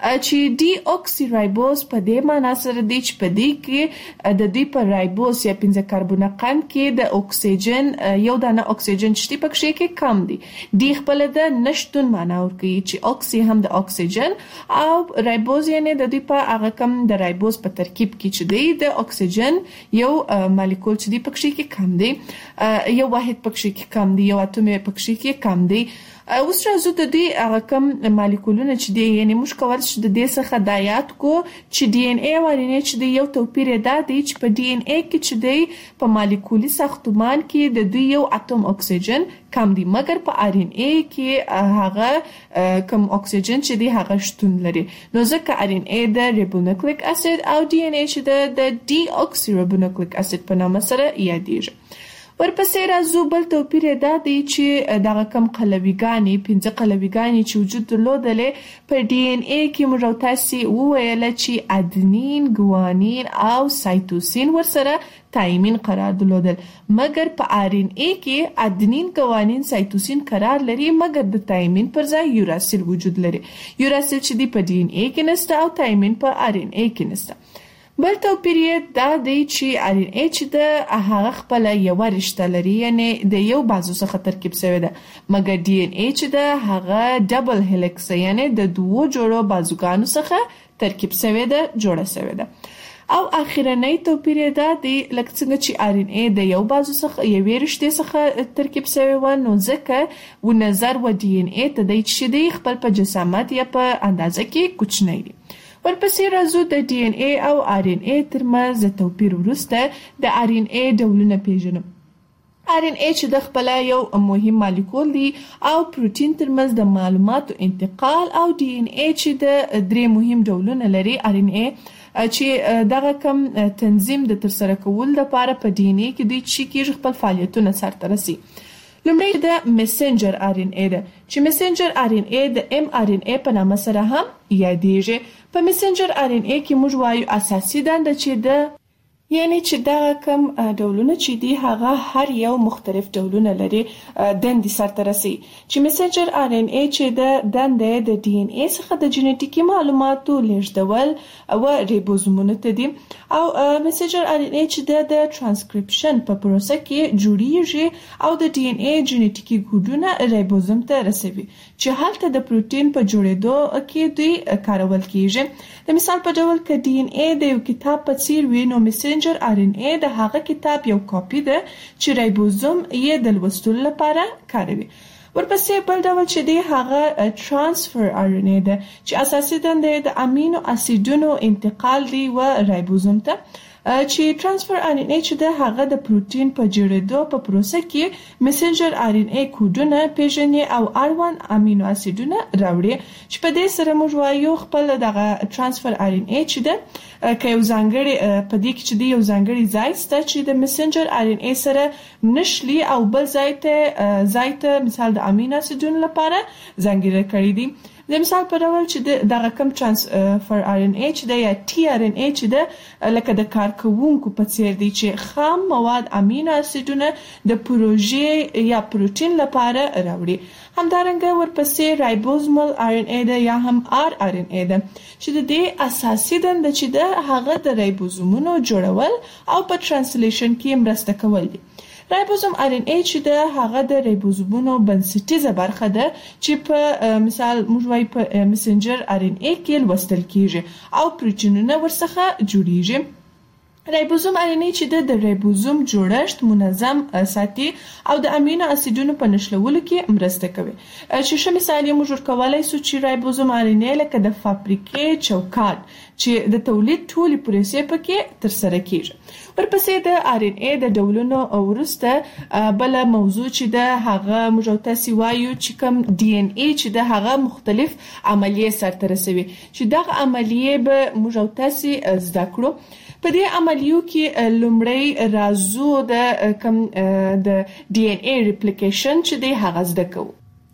چې ډي اوکسي رایبوز په دې معنی سره دی چې په دې کې د دې په رایبوز یا 15 کاربونه قند کې د اکسیجن یو دانه اکسیجن چې پکې کې کم دی. دی خپل د نشټون معنی ورکوي چې اوکسي هم د اکسیجن او رایبوز یعنی د دې په هغه کم د رایبوز په ترکیب کې چې دی د اکسیجن یو مالیکول چې دی پکې کې کم دی، یو واحد پکې کې کم دی، یو اتوم پکې کې کم دی. اوس راځو د دې هغه کم مالیکولونه چې دی یعنی موږ کول چې د دې څخه د یاد کو چې ډي ان اي او ار ان اي چې دی یو توپیر دا دی چې په ډي ان اي کې چې دی په مالیکولي ساختمان کې د دوی یو اتوم اکسیجن کم دی، مګر په ار ان اي کې هغه کم اکسیجن چې دی هغه شتون لري. نو ځکه ار ان اي د رایبونوکلیک اسید او ډي ان اي چې د ډي اوکسي رایبونوکلیک اسید په نامه سره یادېږي. ورپسې راځو بل توپیر دا دی چې دغه کم قلویګانې 15 قلویګانې چې وجود درلودلې په ډي ان اي کې موږ تاسو وویل چې ادنین، ګوانین او سایتوسین ورسره تایمین قرار درلودل، مګر په ار ان اي کې ادنین، ګوانین، سایتوسین قرار لري، مګر د تایمین پر ځای یوراسیل وجود لري. یوراسیل چې دی په ډي ان اي کې نشته او تایمین په ار ان اي کې نشته. بل توپیر دا دی چې ار ان اي چې د هغه خپل یو رشته لري یعنی د یو بازو څخه ترکیب شوی ده، مګر ډي ان اي چې د هغه ډبل هلیکس یعنی د دوو جوړو بازوګانو څخه ترکیب شوی ده، جوړه شوی ده. او اخیرنی توپیر دا دی لکه څنګه چې ار ان اي د یو بازو څخه یوې رشتې څخه ترکیب شوی و، نو ځکه و نظر و ډي ان اي ته دی چې دی خپل په جسامت یا په اندازه کې کوچنی دی. ورپسې راځو د ډي ان اي او ار ان اي ترمنځ توپیر وروسته د ار ان اي ډولونه پیژنو. ار ان اي چې د خپل یو مهم مالیکول دی او پروتین ترمنځ د معلوماتو انتقال، او ډي ان اي چې د 3 مهم ډولونه لري. ار ان اي چې دغه کم تنظیم د ترسره کول لپاره په ډي ان اي کې دوی چې کېږي خپل فعالیتونه سرته رسي. لومړی د میسنجر ار ان اي ده چې میسنجر ار ان اي د ام ار ان اي په نامه سره هم یادېږي. په میسنجر ار ان اي کې موږ وایو اساسي دنده چې د یعنی چې دا کم ډولونه چې دی هغه هر یو مختلف ډولونه لري دندې سرته رسي، چې میسنجر ار ان اي چې د دندې د ډي ان اي څخه د جینیټیکي معلوماتو لیږدول او ریبوزومونو ته دي، او میسنجر ار ان اي چې د ترانسکریپشن په پروسه کې جوړیږي او د ډي ان اي جینیټیکي کوډونه ریبوزوم ته رسوي چې هلته د پروتین په جوړېدو کې دوی کارول کیږي. د مثال په ډول ک ډي ان اي د یو کتاب په څیر وي، نو میسنجر ار ان اي د هغه کتاب یو کاپی ده چې رایبوزوم یې د لوستلو لپاره کاروي. ورپسې بل ډول چې دی هغه ترانسفر ار ان اي ده چې اساسي دنده د امینو اسیدونو انتقال دی و رایبوزوم ته، چې ترانسفر ار ان اي چې د هغه د پروتین په جوړېدو په پروسه کې میسنجر ار ان اي کوډونه پیژني او R1 امینو اسیدونه راوړي، چې په دې سره موږ وایو خپل دغه ترانسفر ار ان اي چې د که یو ځانګړي په دې کې چې دی یو ځانګړي ځای شته چې د میسنجر ار ان اي سره نشلی او بل ځای ته مثال د امینو اسیدونو لپاره ځانګړي کړی دي. د مثال په ډول چې دغه کم ترانسفر آر ان ای چې د یا ټي آر ان ای چې د لکه د کارکونکو په څیر دی چې خام مواد امینو اسیدونه د پروژې یا پروتین لپاره راوړي. همدارنګه ورپسې رایبوزومل آر ان ای ده یا هم آر ان ای ده چې د دې اساسي دنده چې د هغه د رایبوزومونو جوړول او په ترانسلیشن کې مرسته کول دي. رایبوزوم آر ان ای چې د هغه د رایبوزومونو بنسټیزه برخه ده چې په مثال موږ وایي په میسنجر آر ان ای کې لوستل کیږي او پروتینونه ورڅخه جوړیږي. رایبوزوم آر ان ای چې د رایبوزوم جوړښت منظم ساتي او د امینو اسیدونو په نښلولو کې مرسته کوي. چې ښه مثال یې موږ ورکولای شو چې رایبوزوم آر ان ای لکه د فابریکې چوکاټ چې د تولید ټولې پروسې پکې ترسره کیږي. ورپسې د آر ان ای د ډولونو وروسته بل موضوع چې د هغه موږ تاسو وایو چې کوم ډي ان ای چې د هغه مختلف عملیې سرته رسوي چې دغه عملیې به موږ تاسو زده کړو. په دې عملیو کې لومړی راځو د کوم د ډي ان ای ریپلیکیشن چې د هغه زده کوو.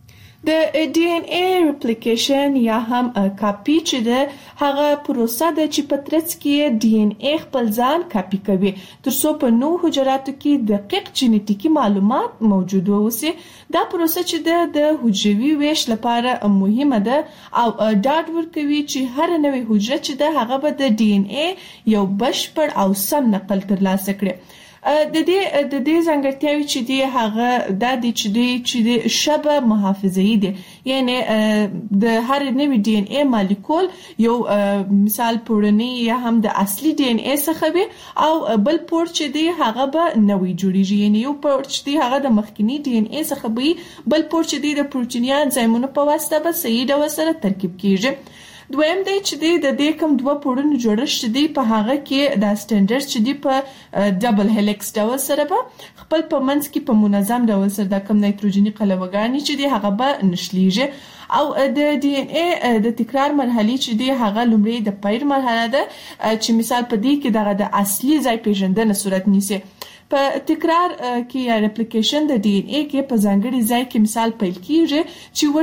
د ډي ان ای ریپلیکیشن یا هم کاپی چې د هغه پروسه ده چې په ترڅ کې ډي ان ای خپل ځان کاپی کوي ترڅو په نو حجراتو کې دقیق جینیټیکي معلومات موجود ووسي. دا پروسه چې د حجروي ویش لپاره مهمه ده او ډاډ ورکوي چې هر نوې حجره چې ده هغه به د ډي ان ای یو بشپړ او سم نقل ترلاسه کړي. د دې ځانګړتیاوې چې دی هغه د دې چې دی شبه محافظه‌ای دي، یعنی د هر نوې ډي ان ای مالیکول یو مثال پوړنی یا هم د اصلي ډي ان ای څخه وي او بل پور چې دی هغه به نوې جوړیږي، یعنی یو پور چې دی هغه د مخکینی ډي ان ای څخه وي، بل پور چې دی د پروتینیا انزایمونو په واسطه به صحیح ډول سره ترکیب کیږي. دویم دی چې د دې کوم دوه پوړونو جوړښت دی په هغه کې د سټانډرډ چې دی په ډبل هلیکس ډول سره به خپل په منځ کې په منظم ډول سره د کوم نایتروجني قلوه‌ګانې چې دی هغه به نشلیږي او د ډي ان ای د تکرار مرحله چې دی هغه لومړی د پیر مرحله ده چې مثال په دې کې دغه د اصلي ځای پیژندنه صورت نیسي. په تکرار کې یا ریپلیکیشن د ډي ان ای کې په ځانګړي ځای کې مثال پیل کیږي چې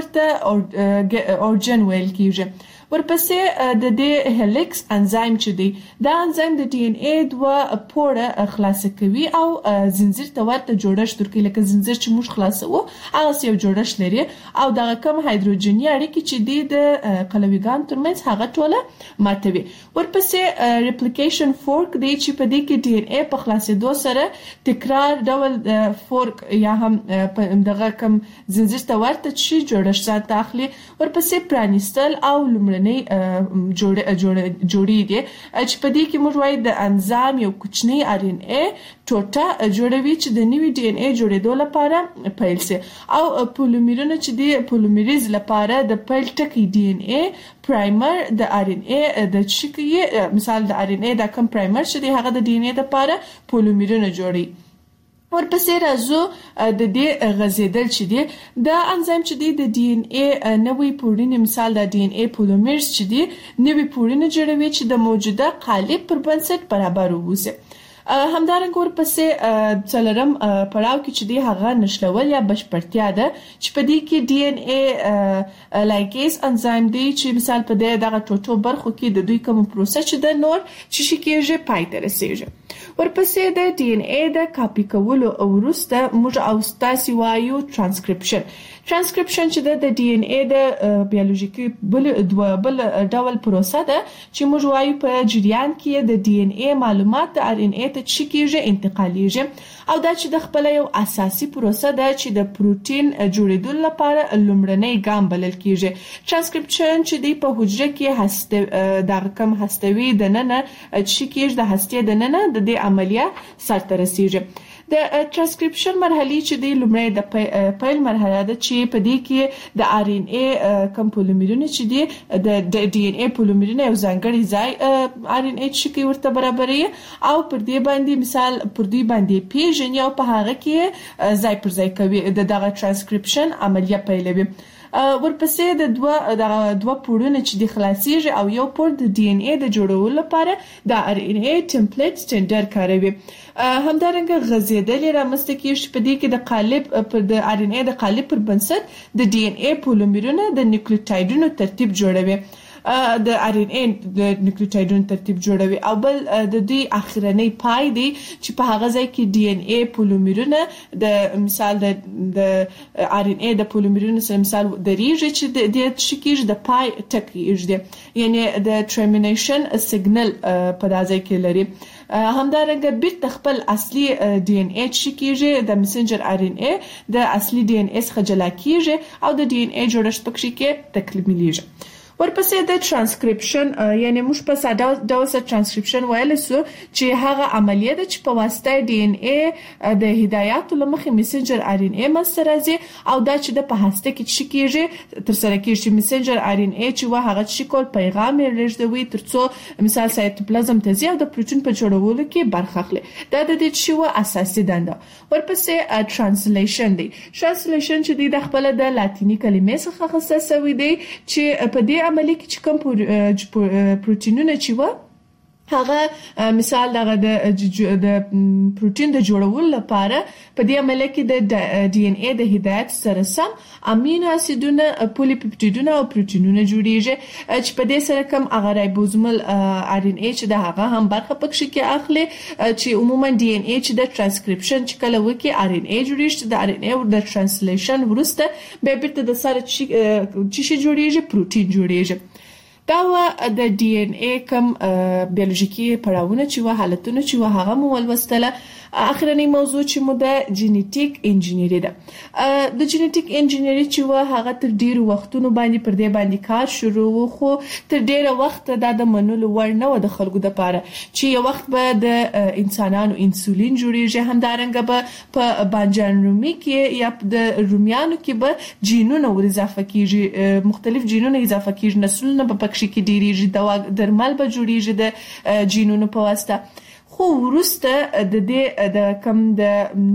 ورته اورجن ویل کیږي. ورپسې د دې هلیکس انزایم چې دی دا انزایم د ډي ان ای دوه پوره خلاص کوي او زنجیر ته ورته جوړښت ورکوي، لکه زنجیر چې موږ خلاصو هغه یو جوړښت لري او دغه کوم هایدروجني اړیکې چې دی د قلویګان ترمنځ هغه ټوله ماتوي. ورپسې ریپلیکیشن فورک دی چې په دې کې ډي ان ای په خلاصېدو سره تکرار ډول فورک یا هم دغه کوم زنجیر ته ورته چې جوړښت ځان ته اخلي. ورپسې پرانیستل او لومړنی جوړې دي چې په دې کې موږ وایو د انزایم یو کوچنی آر ان ای ټوټه جوړوي چې د نوي ډي ان ای جوړېدو لپاره پیل سي او پولیمرونه چې دی پولیمریز لپاره د پیل ټکی ډي ان ای پرایمر د آر ان ای د چکی مثال د آر ان ای د کوم پرایمر چې دی هغه د ډي ان ای لپاره پولیمرونه جوړي. ورپسې راځو د دې غزیدل چې دی د انزایم چې دی د ډي ان ای نوې پوړنې مثال د ډي ان ای پولیمرز چې دی نوې پوړنې جوړوي چې د موجوده قالب پر بنسټ برابر ووسي. همدارنګه ورپسې څلورم پړاو کې چې دی هغه نشلول یا بشپړتیا ده چې په دې کې ډي ان ای لایګیز انزایم دی چې مثال په دغه ټوټو برخو کې د دوی کوم پروسه چې د نور چې شي کېږي پای ته رسیږي. ورپسې د ډي ان ای د کاپی کولو وروسته موږ او تاسو وایو ترانسکرپشن چې د ډي ان ای د بیولوژیکي بل ډول پروسه ده چې موږ وایو په جریان کې د ډي ان ای معلومات د آر ان ای ته چې کېږي انتقالیږي او دا چې د خپل یو اساسي پروسه ده چې د پروتین جوړېدو لپاره لومړنی ګام بلل کېږي. ترانسکرپشن چې دی په حجره کې د کم هستوي د ننه چې کېږي د هستې د ننه د دې عملیه سرته رسیږي. د ترانسکرپشن مرحله چې دی لومړی د پیل مرحله ده چې په دې کې د آر ان ای کوم پولیمرونه چې دی د ډي ان ای پولیمرونه یو ځانګړي ځای آر ان ای چې ورته برابري او پر دې باندې مثال پر دې باندې پیژني او په هغه کې ځای پر ځای کوي دغه ترانسکرپشن عملیه پیلوي. ورپسې د دوه پوړونه چې د خلاصيږي او یو پوړ د ډي ان اي د جوړولو لپاره د ار ان اي ټمپلیټ سټینډرډ کاروي. همدارنګه غځیدل رامنځته کیږي په دې کې د قالب پر د ار ان اي د قالب پر بنسټ د ډي ان اي پولیمرونه د نیوکلیوټایډونو ترتیب جوړوي. د ار ان اي د نیوکلیوټایډونو ترتیب جوړوي او بل د دې اخرنۍ پای دی چې په هغه ځای کې ډي ان اي پولیمرونه د مثال د ار ان اي د پولیمرونو سره مثال د ریږي چې د شکیږي د پای ټکیږي یعنی د ټرمینیشن سیګنل په دازای کې لري. همدارنګه بیرته خپل اصلي ډي ان اي شکیږي د میسنجر ار ان اي د اصلي ډي ان اي څخه جلا کیږي او د ډي ان اي جوړښت پکې کې تکمیلېږي. ورپسې د ترانسکریپشن یعنی موږ په ساده ډول سره ترانسکریپشن ویل سو چې هغه عملیه ده چې په واسطه ډي ان اي د هدایاتو لمخې میسنجر ار ان اي مسته راځي او دا چې د په هسته کې چې کیږي تر سره کیږي میسنجر ار ان اي چې هغه چې کول پیغام لېږدوي ترڅو مثال سایتوپلازم ته ځي او د پروتین په جوړولو کې برخه اخلي. دا د دې چې اساسي دنده. ورپسې ترانسلیشن دی. ترانسلیشن چې د خپل د لاتینی کلمې څخه اخیستل شوی دی چې په دې عملیه کې چې کوم پروتینونه چې هغه مثال دغه د پروتین د جوړولو لپاره په دې عملیه کې د ډي ان اي د هدایت سره سم امینو اسیدونه پولیپپټیدونه او پروتینونه جوړیږي چې په دې سره کوم هغه رایبوزومل ار ان اي چې د هغه هم برخه پکې کې اخلي چې عموما ډي ان اي چې د ترانسکریپشن چې کله وکي ار ان اي جوړیږي د ار ان اي او د ترانسلیشن ورسته به بیرته د سره چې جوړیږي پروتین جوړیږي. دا د ډي ان اي کوم بیولوژیکي پړاوونه چې حالتونه چې هغه مو ولوستله. اخرنی موضوع چې مو د جینیټیک انجینری ده. د جینیټیک انجینری چې هغه تر ډیرو وختونو باندې پر دې باندې کار شروع خو تر ډیره وخت د منلو وړ نه و د خلکو د پاره چې یو وخت به د انسانانو انسولین جوړیږي. همدارنګه به په بانجان رومي کې یا د رومیانو کې به جینونه ور اضافه کیږي، مختلف جینونه اضافه کیږي، نسلونه په پکې کې ډیریږي، دوا درمل به جوړیږي د جینونو په واسطه. خو ورسته د دې د کم د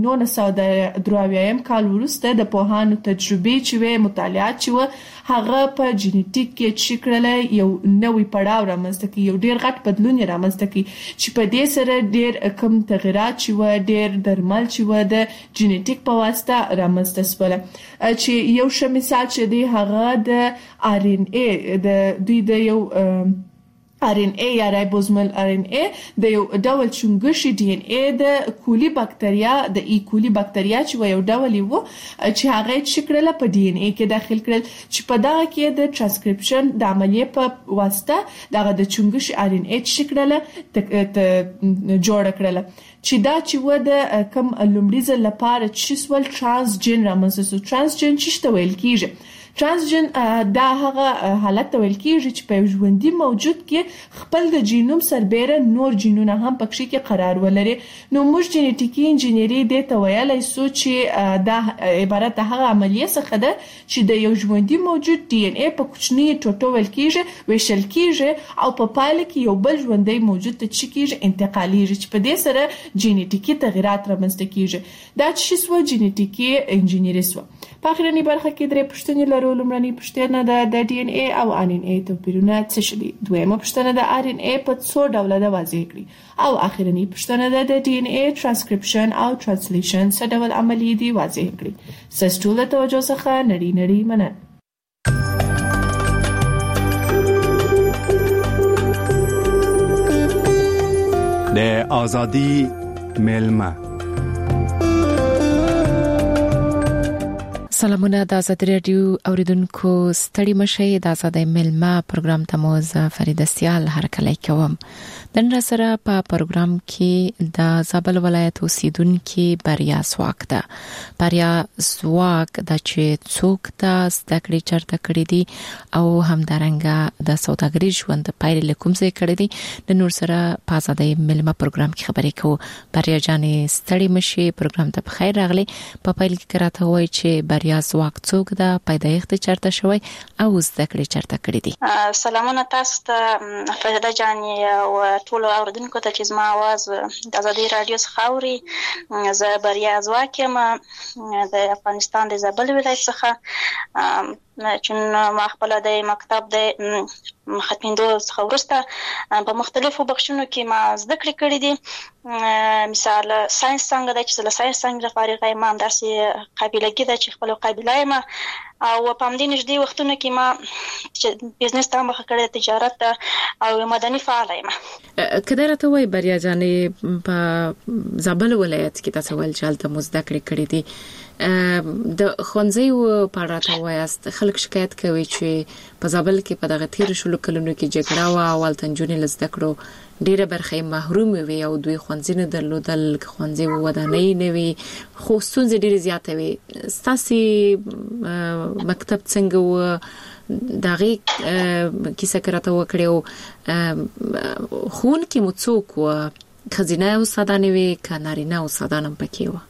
1983 کال ورسته د پوهانو تجربې چې مطالعات چې هغه په جینیټیک کې چې کړل یو نوې پړاو رامنځته کی، یو ډیر غټ بدلون رامنځته کی چې په دې سره ډیر کم تغیرات چې ډیر درمل چې د جینیټیک په واسطه رامنځته شول. چې یو ښه مثال چې دی هغه د ار ان اي د دوی د یو ار ان اي یا رایبوزومل ار ان اي د یو ډول چونګشي ډي ان اي د کولی بکټریا د ای کولی بکټریا چې یو ډول وو چې هغه شکل په ډي ان اي کې داخل کړل چې په دغه کې د ترانسکریپشن د عملیې په واسطه دغه د چونګشي ار ان اي شکل جوړ کړل چې دا چې د کم لومړي ځل لپاره چې سوال ترانسجن رامنځته. ترانسجن چې ویل کیږي ترانسجن دا هغه حالت ویل کیږي چې په ژوندۍ موجود کې خپل د جینوم سربېره نور جینونه هم پکې کې قرار ولري. نو موږ جینیټیکي انجینری د تویلای سو چې دا عبارت د هغه عملیه څخه ده چې د یو ژوندۍ موجود ډي ان اي په کوچنی ټوټو ویل کیږي، ویشل کیږي او په پایله کې یو بل ژوندۍ موجود ته چې کیږي انتقالیږي چې په دې سره جینیټیکي تغیرات رامنځته کیږي. دا چې سو جینیټیکي انجینری سو. په اخرنی برخه کې درې پوښتنې لرو. لومړنۍ پوښتنه د ډي ان اي او ار ان اي توپیرونه څه شي دي؟ دویمه پوښتنه د ار ان اي په څو ډوله ده واضح کړئ او اخرنی پوښتنه د ډي ان اي ترانسکریپشن او ترانسلیشن څه ډول عملیې دي واضح کړئ. ستاسو ټول توجه څخه نړۍ مننه. د ازادي ملما سلامونه د آزاد رادیو اوریدونکو، ستړي مشئ. د آزاد ملما پروګرام ته مو زه فرید سیال هرکلی کوم. نن را سره په پروګرام کې د زابل ولایت اوسیدونکو بریا سواک ده. بریا سواک د چې څوک د زده کړې چرته کړې دي او همدارنګه د سوداګرۍ ژوند پایله لکوم ځای کړې دي. د نور سره په آزاد ملما پروګرام کې خبرې کوو. بریا جانې ستړي مشئ، پروګرام ته بخیر راغلي. په پیل کې راته وایي چې بریا زواک څوک ده، پیدایښت چرته شوی او زده کړې چرته کړې دي. سلامونه تاسو ته فریده جانې او ټول اوریدونکو ته چې زما आवाज د ازادي رادیو څخه اوري. زه بریا ځواک یم د افغانستان د زابل ولایت څخه، چې ما خپل د مکتب د ختمېدو څخه وروسته په مختلفو بخشونو کې ما زده کړې کړې دي. مثال ساينس څنګه ده چې زه له ساينس څنګه فارغه یم، همداسې قابلګي ده چې خپله قابله یم، او په همدې نږدې وختونو کې ما بزنس ته مخه کړې، تجارت ته او مدني فعاله یم. که دا راته وایي بریا جانې په زابل ولایت کې تاسو ول چې هلته مو زده کړې کړې دي، د ښوونځیو په اړه راته وایاست. خلک شکایت کوي چې په زابل کې په دغه تیر شلو کلونو کې جګړه وه او هلته نجونې له زده کړو ډېره برخه یې محرومې وې او دوی ښوونځي نه درلودل، ښوونځي ودانۍ نه وې، خو ستونزې ډېرې زیاتې وې. ستاسې مکتب څنګه و؟ د هغې کیسه که راته وکړې او ښوونکي مو څوک وه؟ ښځینه استادانې وې که نارینه استادان هم پکې وه؟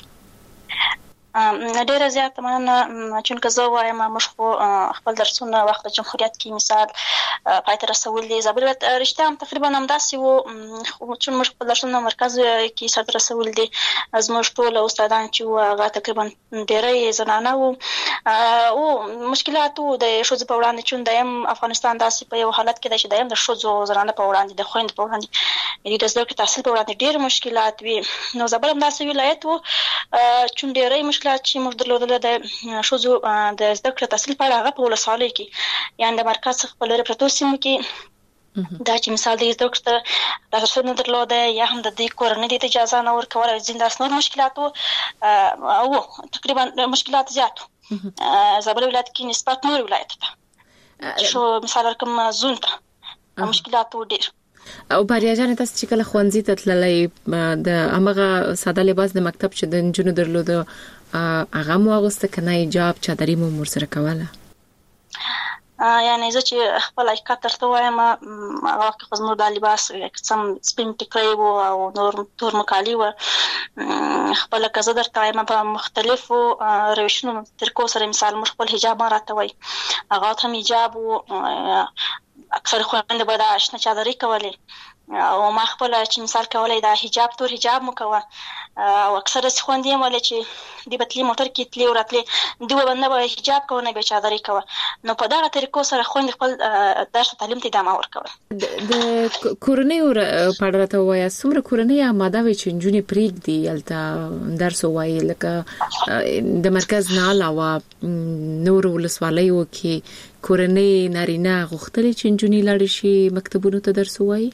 ډیره زیاته مننه. چونکه زه وایم موږ خو خپل درسونه وخت د جمهوریت کې مثال پای ته رسول دي. زابل ولایت رښتیا هم تقریبا همداسې و، خو چون موږ خپل درسونه مرکز کې سرته رسول دي. زموږ ټول استادان چې وو هغه تقریبا ډیری زنانه وو، او مشکلات وو د ښځو په وړاندې، چون دایم افغانستان داسې په یو حالت کې دی چې دایم د ښځو زنانه په وړاندې، د خویندو په وړاندې، د زده کړې تحصیل په وړاندې ډېر مشکلات وي. نو زابل همداسې ولایت وو، چون ډیری مشکلات چې موږ درلودل د ښځو د زده کړې تحصیل په اړه هغه په ولسوالیو کې، یعنې د مرکز څخه په لرې پرتو سیمو کې، دا چې مثال د زده کړې ته لاسرسی نه درلوده، یا هم د دې کورنۍ ته اجازه نه ورکوله، ځینې داسې نور مشکلات وو. تقریبا مشکلات زیات وو زابل ولایت کې نسبت نور ولایت ته. شو مثال ورکړم زون ته مشکلات وو ډېر. او بریا جانې تاسو چې کله ښوونځي ته تللی، د همغه ساده لباس د مکتب چې د نجونو درلوده هغه مو اغوسته که نه حجاب چادري مو ورسره کوله؟ یعنې زه چې خپل حقیقت درته وایم، هغه وخت خو زموږ دا لباس سم سپین ټیکری و او نور تور مکالي وه. خپله که زه درته وایم په مختلفو روشونو طریقو سره، مثال موږ خپل حجاب ما راته وایي، هغه هم حجاب و. اکثر خویندې به دا شنه چادري کولې، او ما خپله چې مثال کولی دا حجاب تور حجاب مو کوه. او اکثر خویندې هم ولې چې دوی به تلې موټر کې تلې او راتلې، دوی به نه به حجاب کوه نه به چادري کوه. نو په دغه طریقو سره خویندې خپل درس تعلیم ته ادامه ورکوله. د کورنیو په اړه راته ووایاست، څومره کورنۍ اماده وي چې نجونې پرېږدي هلته درس ووایي؟ لکه د مرکز نه علاوه نورو ولسوالیو کې کورنۍ نارینه غوښتلې چې نجونې لاړې شي مکتبونو ته درس ووایي؟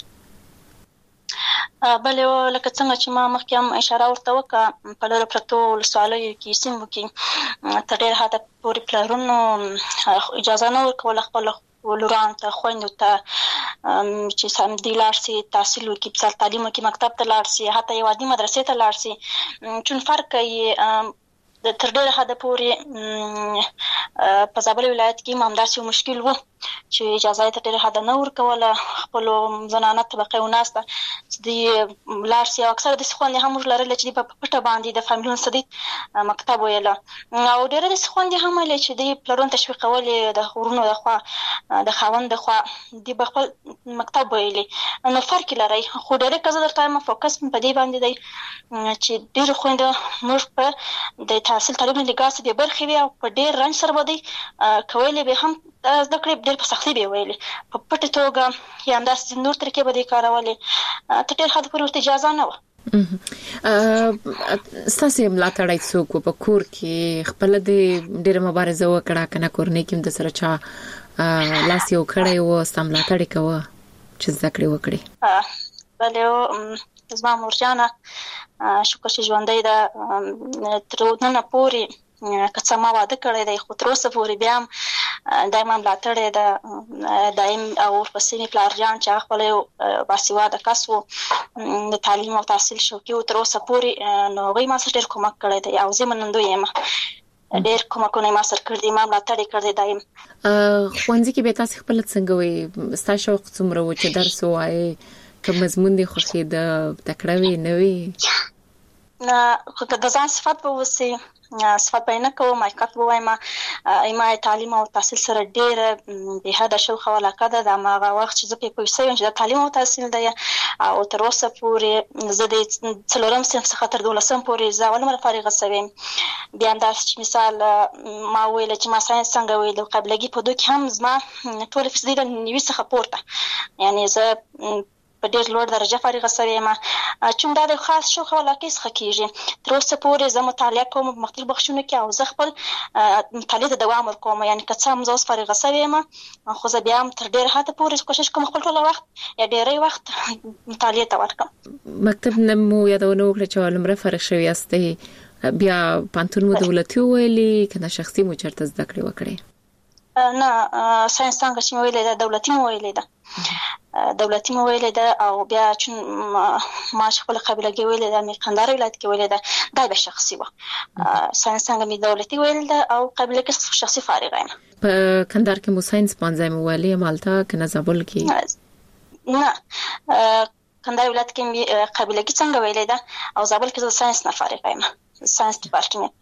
بلې لکه څنګه چې ما مخکې هم اشاره ورته وکړه، په لرې پرتو ولسوالیو کې سیمو کې تر ډېر حده پورې پلرونو اجازه نه ورکوله خپلو لورانو ته، خویندو ته چې سمدي لاړ سي تحصیل وکړي، مثال تعلیم وکړي، مکتب ته لاړ سي، حتی یو عادي مدرسې ته لاړ سي. چون فرق یې تر ډېره حده پورې په زابل ولایت کې همداسې یو مشکل و چې اجازه یې تر ډېره حده نه ورکوله خپلو زنانه طبقې وناسته چې دوی لاړ سي. او اکثره داسې خویندې هم موږ لرلې چې دوی په پټه باندې د فامیلونو څخه مکتب ویله، او ډېرې داسې خویندې هم ویلې چې دوی پلرونه تشویقولې د ورونو د خوا، د خاوند د خوا، دوی به خپل مکتب ویلې. نو فرق یې لري، خو ډېرې که زه درته وایم فوکس په دې باندې دی چې ډېرې خویندې موږ په د تحصیل تعلیم نه لګاسې د برخې وي او په ډېر رنج سره به دوی کولی به هم زده کړې ډېر په سختۍ به یې ویلې، په پټه توګه یا همداسې نور طریقې به دوی کارولې، تر ډېر حده پورې ورته اجازه نه وه. ستاسې ملاتړی څوک و په کور کې؟ خپله د ډېره مبارزه وکړه که نه کورنۍ کې هم د سره چا لاس یو کړی و ستا ملاتړ یې کوه چې زده کړې وکړې؟ بلې زما مورجانه شکر چې ژوندۍ ده، تر ننه پورې که څه ما واده کړی دی خو تر اوسه پورې بیا هم دایم ملاتړ یې ده. دایم او ورپسې مې پلارجان چې هغه خپله یو باسواده کس و، د تعلیم او تحصیل شوقي و تر اوسه پورې، نو هغوی ما سره ډېر کومک کړی دی او زه منندوی یم. ډېر کومکونه یې ما سره کړي دي، ما ملاتړ یې کړی دی دایم. ښوونځي کې بیا تاسې خپله څنګه وایي؟ ستا شوق څومره و چې درس ووایې؟ که مضمون دې خوښېده، تکړه وې نه وې؟ خو که د ځان صفت به اوسي صفات بیان کوم حقیقت وایم ما تعلیم او تحصیل سره ډیر به حد شوخه علاقه ده د هغه وخت چې زه په پوهیږم چې د تعلیم او تحصیل دی او تر اوسه پورې زه د 4م صنف څخه تر 12م پورې زه اول مره فارغه شوم. بیا همداسې مثال ما ویل چې ما ساينس څنګه ویل قابلګي په دوه کې هم زما ټول فیصدي د 90 څخه پورته یعنی زه په ډېر لوړ درجه فارغه شوم چې دا د خاص شوخه علاقه څخه کیږي. تر اوسه پورې زه مطالعه کوم په مختلفو بخشونو کې او زه خپل مطالعه ته دوام ورکوم یعنی که څه هم زه اوس فارغه شوم خو زه بیا هم تر ډېر حده پورې کوشش کوم خپل ټول وخت یا ډېری وخت مطالعه ته ورکړم. مکتب نمو یادونه وکړه چې لمړه فارغ شوی یاستئ بیا پانتون مو دولتي ویلي کنه شخصي مو چرته زده کړې وکړې؟ نه ساينس څنګه چې ویلې ده دولتي مو ویلې ده دولتي مو ویلې ده او بیا چې ما خپل قابلګي ویلې ده مې قندهار ولایت کې ویلې ده دا به شخصي و. ساينس څنګه مې دولتي ویلې ده او قابلګي شخصي فارغه یم. په قندهار کې مو ساينس پانځه مو ویلې مالته کنه زابل کې؟ نه قندهار ولایت کې مې قابلګي څنګه ویلې ده او زابل کې زه ساينس نه فارغه یم ساينس ډپارټمنټ.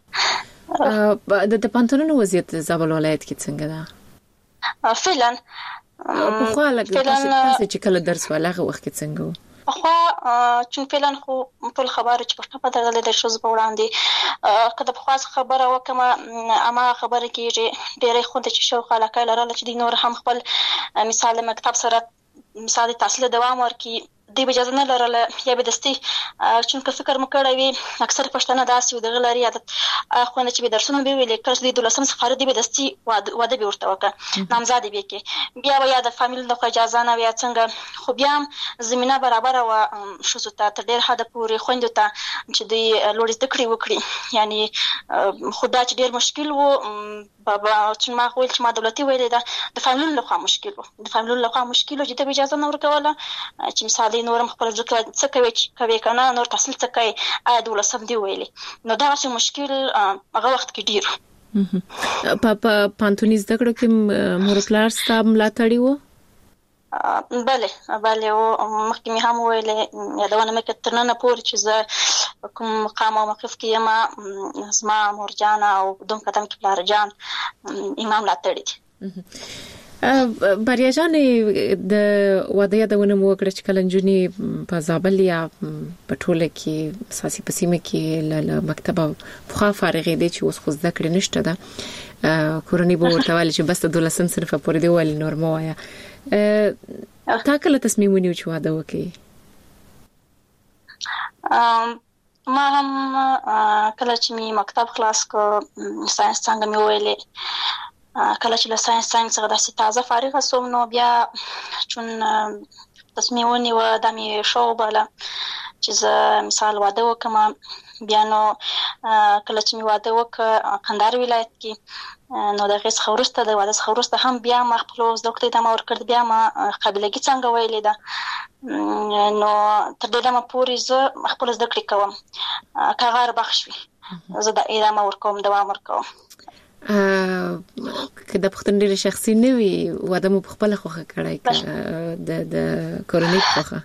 د پانتونونو وضعیت زابل ولایت کې څنګه ده؟ فعلا په خو لګ تاسو چې کله درس ولاغه وخت کې څنګه و؟ خو چې فعلا خو ټول خبره چې په پټه درغلې د شوز په وړاندې کله په خاص خبره وکم اما خبره کې ډېرې خو د چې شوخه علاقه لرله چې د نور هم خپل مثال مکتب سره مثال تحصیل دوام ورکي دی به اجازه نه لرله یا به دستي چې فکر مکړی وي اکثر پښتنه داسې و دغه لري عادت خو نه چې به درسونه به ویلې کله د 12م څخه دی به دستي واده به ورته وکړه نامزادي به کې بیا یا د فامیل د اجازه نه وي څنګه خو بیا زمينه برابر و شوزو ته تر ډېر حد پورې خويندو ته چې دوی لوړ زده کړې وکړي یعنی خدا چې ډېر مشکل وو بابا چې ما ویل چې ما دولتي ویلې ده د فامیل له خوا مشکل وو د فامیل له خوا مشکل چې د اجازه نه ورکوله چې مثال نورم خپل ځکه څه کوي کنه نور تحصیل څه کوي د ولسم دی ویلې نو دا څه مشکل هغه وخت کې ډیر په پانتونیز دغړو کې مورکلار صاحب ملاتړي وو بله او مخکې مې هم ویلې یادونه مې کتر نه پور چې زه کوم مقام او موقف کې یم زما مورجان او دوم قدم کې پلار جان امام ملاتړي. بریا جان د واده یادونه مو وکړه چې کلنجونی په زابل یا په ټوله کې اساسي پسیمه کې له مکتب خو فارغې دي چې اوس خو زده کړې نشته ده کورنۍ به ورته وایي چې بس د 12م صنف پورې دی ول نور مو وایا تا کله تصمیم ونیو چې واده وکړي؟ ما هم کله چې می مکتب خلاص کو ساينس څنګه مې ویلې کله چې له ساينس څخه داسې تازه فارغه شوم نو بیا چون تصمیم ونیو د مې شو بل چې زه مثال واده وکم بیا نو کله چې می واده وک قندهار ولایت کې نو د غیس خورسته د واده خورسته هم بیا ما خپل زده کړې د ما ورکړ بیا ما قابلګي څنګه ویلې ده نو تر دې دمه پورې زه خپل زده کړې کوم کاغار بخښوي زه د ادامه ورکوم دوام ورکوم. که د پښتون ډېر شخصي نه وي واده مو خپل خوخه کړای د کورنۍ خوخه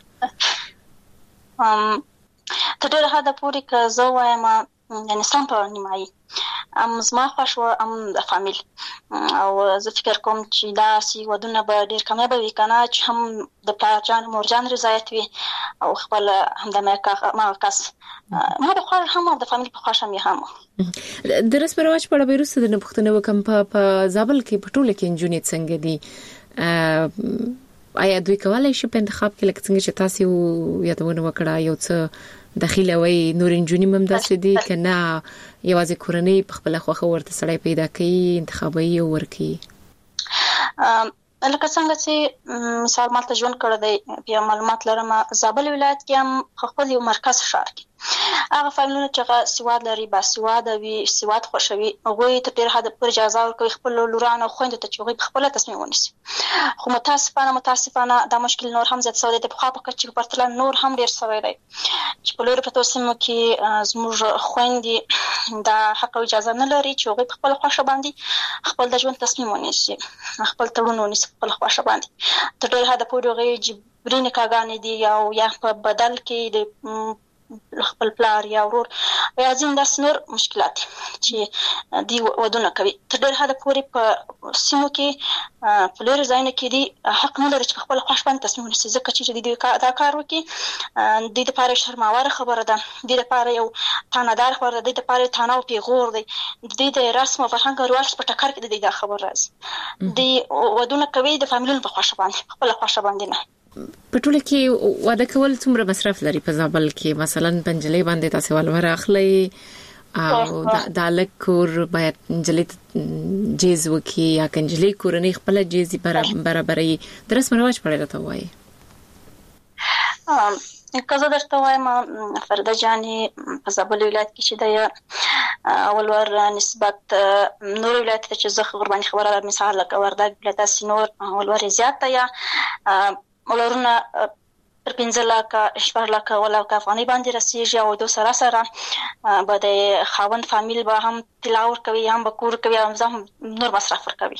تر ډېر حد پورې که زه وایم یعنی سم په نیمایي زما خوښ و د فامیل او زه فکر کوم چې دا سی ودونه به ډېر کامیاب وي کنه چې هم د پلار جان مورجان رضایت وي او خپل هم د ما کس ما به خو هم د فامیل په خوښ هم هم درس پرواز په ډېر څه د پښتنو کم په زابل کې په ټوله کې انجونې څنګه دي آیا دوی کولای شي په انتخاب کې لکه څنګه چې تاسو یادونه وکړه یو څه داخله وي نور انجونی مم داسې دي کنه یوازې کورنۍ په خپل خوخه ورته سړی پیدا کوي انتخابي ورکی لکه څنګه چې مثال ماته ژوند کړی دی بیا معلومات لرم زابل ولایت کې هم خپل یو مرکز شهر کې هغه فامیلونه چې سواد لري با سواد وي سواد خوشوي هغه ته ډېر حد پر اجازه ورکوي خپل لورانو خويندو ته چې هغه خپل تصمیم ونیسي خو متاسفانه دا مشکل نور هم زیات سوی دی په خاطر چې پرتله نور هم ډېر سوی دی چې په لور په توسمو کې زموږ خويندې دا حق او اجازه نه لري چې هغه خپل خوښه باندې خپل د ژوند تصمیم ونیسي خپل تړون ونیسي خپل خوښه باندې تر ډېر حد پورې هغه جبري نکاحګانې دي او یا په بدل کې د خپل پلار یا ورور یا ځین داسې نور مشکلات چې دی ودونه کوي. تر ډېر حده پورې په سیمو کې په لویو ځایونو کې دی حق نه لري چې په خپل خوښ باندې تصمیم ونیسي، ځکه چې دوی دا کار وکړي دوی دپاره شرماوره خبره ده، دوی دپاره یو تانهدار خبره ده، دوی دپاره یو تانه او پیغور دی، دوی د رسم او فرهنګ او رواج په ټکر کې د دوی دا خبر راځي. دوی ودونه کوي د فامیلونو په خوښه باندې، په خپله خوښه باندې نه. په ټوله کې واده کول څومره مصرف لري په زابل کې؟ مثلا پنجلې باندې تاسو ولور اخلي او د الک کور باید انجلې جیز وکي یا کنجلې کورنۍ خپل جیزي برابرې درس مرواج پړې راته وایي. که زه درته وایم فرده جانې په زابل ولایت کې چې د ولور نسبت نور ولایت ته چې زه قرباني خبره مثال لکه وردګ ولایت داسې نور ولور زیات ده یا ولورونه تر 15 لکه 14 لکه ولکه افغانۍ باندې رسیږي او دو سره سره به د خاوند فامیل به هم طلا ورکوي، هم به کور کوي، هم نور مصرف ورکوي.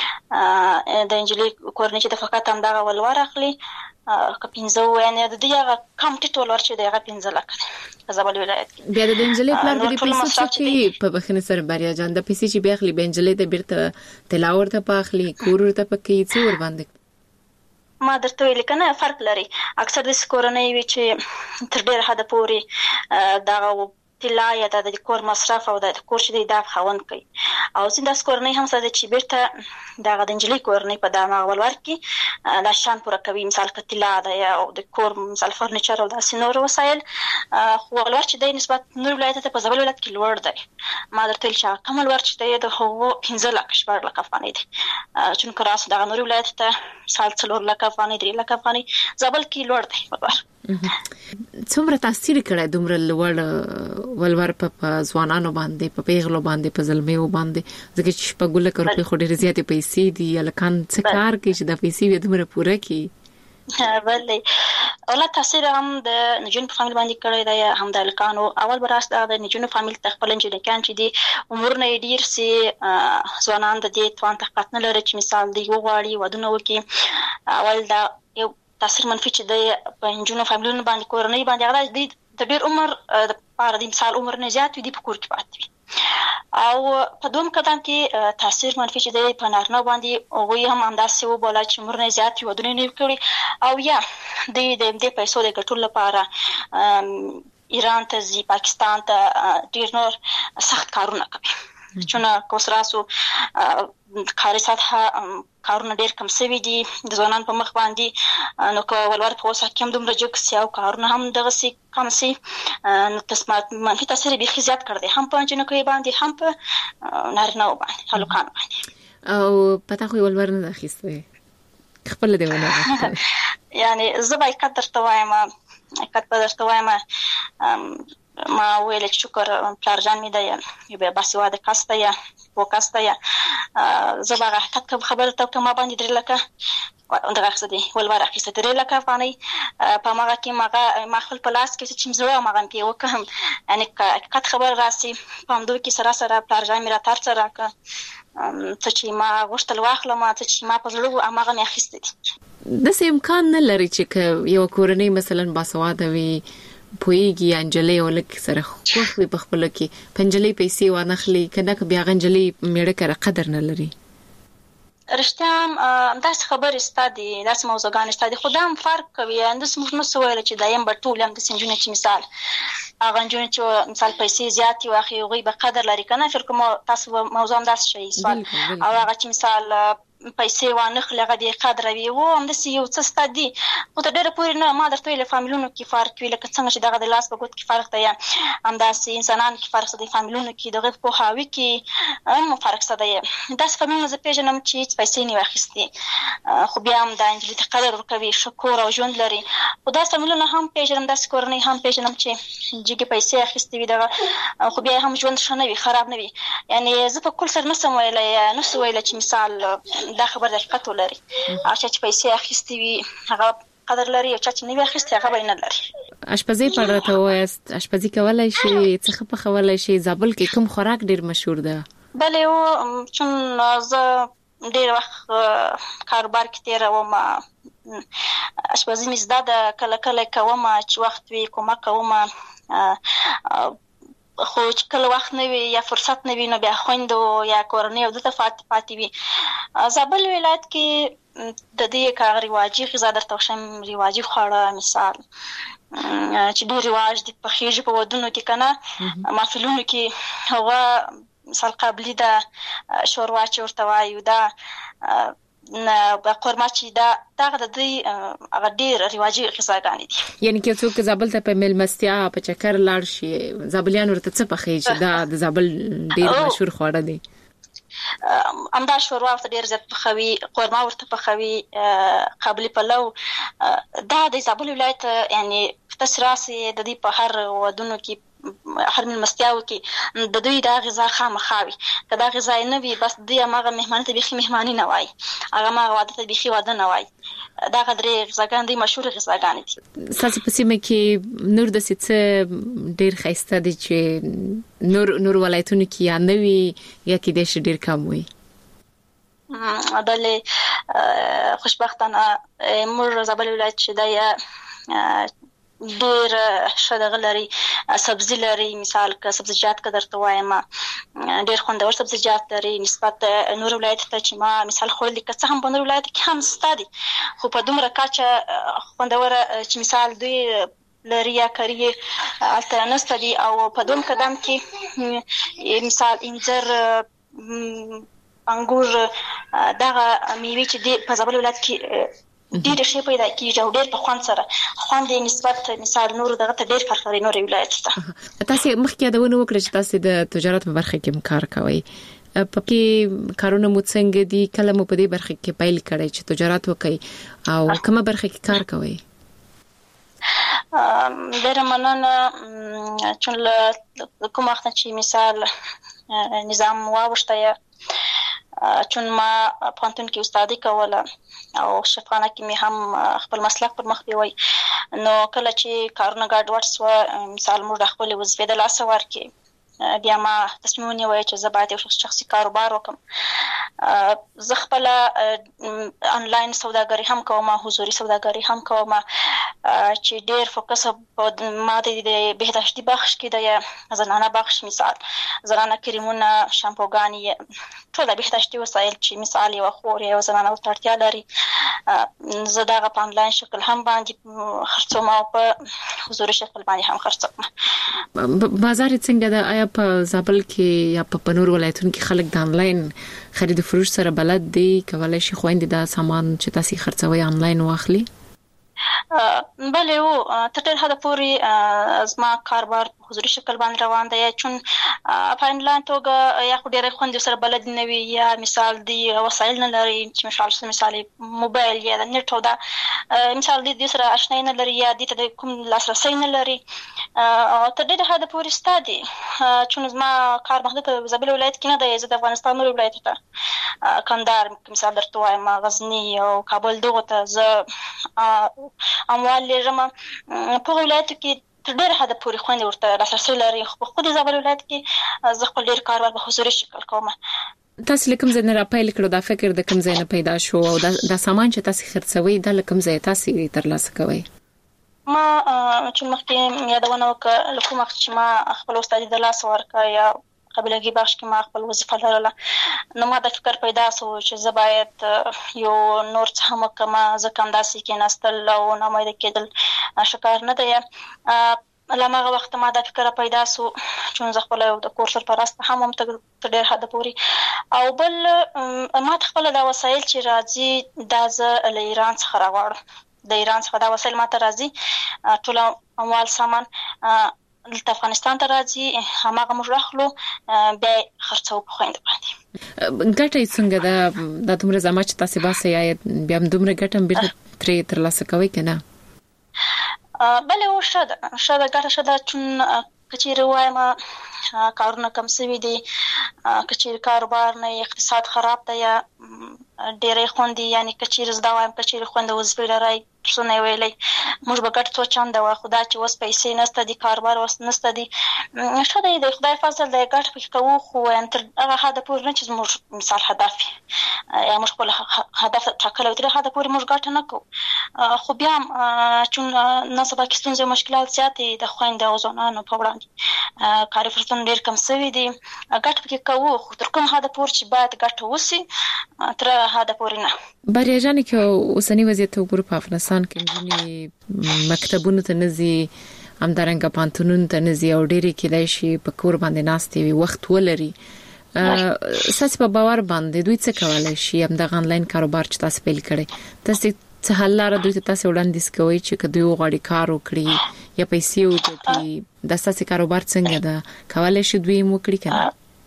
د انجلۍ کورنۍ چې د فقط همدغه ولور اخلي که 15 یعنې د دې هغه کم ټیټ ولور چې دی هغه 15 لکه دی په زابل ولایت کې. بیا د انجلۍ پلار د پیسو چې په بخښنې سره بریا جان د پیسې چې بیا اخلي به انجلۍ ته بیرته طلا ورته پاخلي کور ورته پکې څه ور باندې ما درته ویل کنه فرق لري. اکثر د کورنۍ وی چې تر ډېر حد پورې دغه طلا یا د کور مصرف او د کور چې د خاوند کوي او ځینې داسې کورنۍ هم ساده چې بیرته دغه د انجلۍ کورنۍ په دغه ولور کې دا شان پوره کوي، مثال که طلا ده یا د کور مثال فرنیچر او داسې نور وسایل، خو ولور چې دی نسبت نور ولایت ته په زابل ولایت کې لوړ دی. ما درته ویل چې کم ولور چې دی د هغو 15 لکه 14 لکه افغانۍ دی، چونکه راسه دغه نور ولایت ته مثال 4 لکه افغانۍ 3 لکه افغانۍ زابل کې لوړ دی ولور. څومره تاثیر کړی دومره لوړ ولور په ځوانانو باندې په پیغلو باندې په زلمیو باندې، ځکه چې په ګل کړو خو ډېر زیاتې پیسې دي الکان څه کار کوي چې د پیسې به دومره پوره کړي؟ بلې اوله تاثیر هم د نجونو په فامیل باندې کړی دی، هم د الکانو. اول به راست د نجونو فامیل ته خپل نجونکان چې دي عمرونه یې ډېر سي ځوانان د دې توان طاقت نه لري چې مثال دوی وغواړي ودونه وکړي. اول دا یو تاثیر منفي چې دی په نجونو فامیلونو باندې کورنۍ باندې هغه دی د ډېر عمر د پاره د مثال عمر نه زیات وي دی په کور کې پاتې وي. او په دوم قدم کې تاثیر منفي چې دی په نارینه باندې هغوی هم همداسې وبوله چې عمر نه زیات وي ودونه نه کړي او یا دوی د همدې پیسو د ګټلو لپاره ایران ته ځي، پاکستان ته، ډېر نور سخت کارونه کوي. چون کوس راسو کاري سطحه کارونه ډېر کم شوي دي د ځوانانو په مخ باندې، نو که ولور په اوسه کې هم دومره جګ سي او کارونه هم دغسې کم سي نو منفي تاثیر یې بیخي زیات کړی دی، هم په نجونکیو باندې هم په نارینهو باندې هلکانو باندې. او پته خو ولور نه اخیستی خپل دی ونه یعنې زه به حقیقت درته وایم ما ویل چې شکر پلار جان مې دی یو باسواده کس دی یا پوه کس دی، زه به هغه حقیقت خبره ته ما باندې 3 لکه دغه څه دی ولور اخیسته 3 لکه افغانۍ په هغه کې ما خپل په لاس کې چې زړه هغه مې وکړم، یعنې حقیقت خبر راسي په همدو کې سره پلار جان مې راته هر څه راکړه، څه چې ما غوښتل واخلم، څه چې ما په زړه هماغه مې اخیستی دي. داسې امکان نه لري چې یو کورنۍ مثلا باسواده وي پویږي انجلۍ او لکه سره خوښ وي په خپل کې پنجلۍ پیسې وانخلي کنه که بیا غنجلۍ میړه کړه قدر نه لري. رښتیا داسې خبرې ستا دي، داسې موضوعګانې ستا دي، خو دا هم فرق کوي. همداسې موږ نشو ویلی چې دایم به ټول همداسې نجونې چې مثال هغه نجونې چې مثال پیسې زیاتې واخلي هغوی به قدر لري که نه. فکر کوم تاسو موضوع همداسې شوي سوال او هغه چې مثال پیسې وانخلي هغه بې قدره وي و همداسې یو څه ستا دي، خو تر ډېره پورې نه. ما درته ویلې فامیلونو کې فرق وي، لکه څنګه چې دغه د لاس په ګوت کې فرق دی، یا همداسې انسانانو کې فرق دی، فامیلونو کې د هغوی په پوهاوي کې هم فرق څه دی. داسې فامیلونه زه پېژنم چې هېڅ پیسې نه وي اخیستې خو بیا هم دا نجلۍ ته قدر ورکوي، ښه کور او ژوند لري. خو داسې فامیلونه هم پېژنم، داسې کورنۍ هم پېژنم چې جګې پیسې اخیستې وي دغه، خو بیا هم ژوند ښه نه وي، خراب نه وي. یعنې زه په کل سره نشم ویلی چې مثال دا خبر د حقیقت ولري، او چا چې پیسې اخیستې وي هغه قدر لري او چا چې نه وي اخیستې هغه به یې نه لري. اشپزۍ په اړه ته ووایاست، اشپزي کولی شي، څه ښه پخولی شي؟ زابل کې کوم خوراک ډېر مشهور ده؟ بلې چون زه ډېر وخت کاروبار کې تېروم، اشپزي مې زده ده، کله کله کوم چې وخت وي کومه کوم، خو کله وخت نه وي یا فرصت نه وي نو بیا خويندو یا کورنۍ او دته پاتې وي. زابل ولایت کې د دې کار رواجي غذا درته وشم، رواجي خواړه مثال چې ډېر رواج دي په خېږي په ودونو کې کنه محفلونو کې هغه مثال قابلی دا شوروا چې ورته وایو دا نه قورمه چې دا د دې هغه ډېر رواجي غذاګانې دي. یعنی کې څوک زابل ته په میلمستیا په چکر لاړ شي زابلیان ورته څه پخې چې دا د زابل ډېر مشهور خواړه دي؟ امدا شوروا ورته ډېر زیات پخوي، قورمه ورته پخوي، قابلی پلو. دا د زابل ولایت یعنی تسراسي د دې په هر ودونو کې هر ملمستیاو کې د دوی دا غذا خامخاوي. که دا غذا نه وي بس دوی هغه مهماني ته بيخي مهماني نه وای، هغه واده ته بيخي واده نه وای. دا غدرې غذاګان دي مشهور غذاګان دي. ساسي په سیمه کې نور د څه ډېر خیسته دي چې نور ولایتونو کې یا نوي یا کې د ډېر کم وي؟ بلې خوشبختانه موږ زابل ولایت چې دا ډېر شدغه لري، سبزی لري. مثال که سبزیجات که درته وایم ډېر خوندور سبزیجات لري نسبت نور ولایت ته چې ما مثال خوړل که څه هم په نور ولایت کې هم سته دي خو په دومره کچه خوندوره چې مثال دوی لري یا کری هلته نسته دي. او په دوم قدم کې مثال انځر، انګور، دغه میوې چې دي په زابل ولایت کې ډېر شي پیدا کیږي او ډېر په خوند سره خوند نسبت مثال نور دغه ته ډېر فرق لري نور ولایت ته. تاسو مخکې دا ونه وکړه چې تاسو د تجارت په برخه کې کار کوئ، پکې کارونه مو څنګه دي؟ کله مو په دې برخه کې پیل کړی چې تجارت وکړئ او کومه برخه کې کار کوئ؟ ډېر مننه چې کوم وخت چې مثال نظام واوښته چون ما پوهنتون کې استادي کوله او شفاخانه کې مې هم خپل مسلک پر مخ بیوي. نو کله چې کارونه ګډوډ سو مثال موږ خپل وظیفه د لاس ورکې بیا ما تصمیم ونیوه چې زه باید یو شخصي کاروبار وکم. زه خپل انلاین سوداګري هم کوم، حضوري سوداګري هم کوم چې ډېر فوکس ما د بهداشتي بخش کې د زنانه بخش مثال زنانه کریمونه، شامپوګانې، ټول د بهداشتي وسایل چې مثال یو خور یو زنانه ورته اړتیا لري زه دغه په انلاین شکل هم باندې خرڅوم او په حضوري شکل باندې هم خرڅوم. بازار څنګه ده؟ آیا په زابل کې یا په نور ولایتونو کې خلک د انلاین خرید و فروش سره بلد دي؟ کولای شي خويندې دا سامان چې تاسو خرڅوي انلاین واخلي؟ بله او تر ډېر حد پورې زما کاروبار په حضوري شکل باندې روان دی چون په انلاین توګه یا خو ډېر خوندې سره بلد نه وي یا مثال دی وسایل نه لري چې مثال موبایل یا د نت او دا مثال دی سره آشنای نه لري یا د کوم لاسرسي نه لري. تر ډېر حد پورې ستادي چون زما کار مخده په زابل ولایت کې نه دی، زه د افغانستان نور ولایت ته کندهار مثال درته وایم، غزنی او کابل دغه ته زه اموال لرم. په ولایت کې تر ډېر حد پورې خوندې ورته لاسرسي لري خو خو د زابل ولایت کې زه خپل ډېر کاروبار په حضوري شکل کوم. تاسو لکم ځای نه راپیل کړو دا فکر د کوم ځای نه پیدا شو او دا سامان چې تاسو خرڅوي د لکم ځای تاسو ترلاسه کوي؟ ما چې مخکې یادونه وکړه لکه وخت چې ما خپل استادي د لاس ورکړ یا قبلګي بخش کې ما خپل وظیفه لرله نو ما د فکر پیدا شو چې زه باید یو نور څه هم کوم، زه کوم داسې کې نستل او نه مې کېدل شکار نه دی. لمغه وخت ما د فکر پیدا شو چې زه خپل د کورس پرسته هم تر ډېر حد پورې او بل ما خپل د وسایل چې راځي د ز له ایران څخه راوړم، د ایران څخه دا وسایل ماته راځي ټول اموال سامان دلته افغانستان ته راځي هماغه موږ راخلو بیا خرڅو په خويند باندې. ګټه څنګه ده د دومره زما چې تاسو باسي یا بیا دومره ګټم به ترې ترلاسه کوي کنه؟ بله او شاده ګټه شاده چون کچېر وایم کارونه کم سوي دي، کچېر کاروبار نه اقتصاد خراب دی یا ډېرې خوندې یعنی کچېر زدا وایم کچېر خوند وظیفه لري څونه ویلي موږ به ګټ څو چنده و خدا چې اوس پیسې نشته دي کاروبار اوس نشته دي ښه دی د خدای فضل دی ګټ پکې کوو خو تر هغه حده پورې نه چې زموږ مثال هدف یا موږ خپل هدف ټاکلی تر حده پورې موږ ګټه نه کوو خو بیا چون نن سبا کې ستونزې مشکلات زیات دي د خویندو او ځوانانو په وړاندې کاري فرصتونه ډېر کم شوي دي ګټه پکې کوو خو تر کوم حده پورې چې باید ګټه وشي تر حده پورې نه بریا جانې که اوسنی وضعیت وګورو په افغانستان کې نجونې مکتبونو ته نه ځي همدارنګه پانتونونو ته نه ځي او ډېرې کېدای شي په کور باندې ناستې وي وخت ولري ستاسو په باور باندې دوی څه کولی شي همدغه انلاین کاروبار چې تاسو پیل کړی تاسو څه حل لاره دوی ته تاسو وړاندیز کوئ چې که دوی وغواړي کار وکړي یا پیسې وګټي د تاسو کاروبار څنګه ده کولی شي دوی وکړي کنه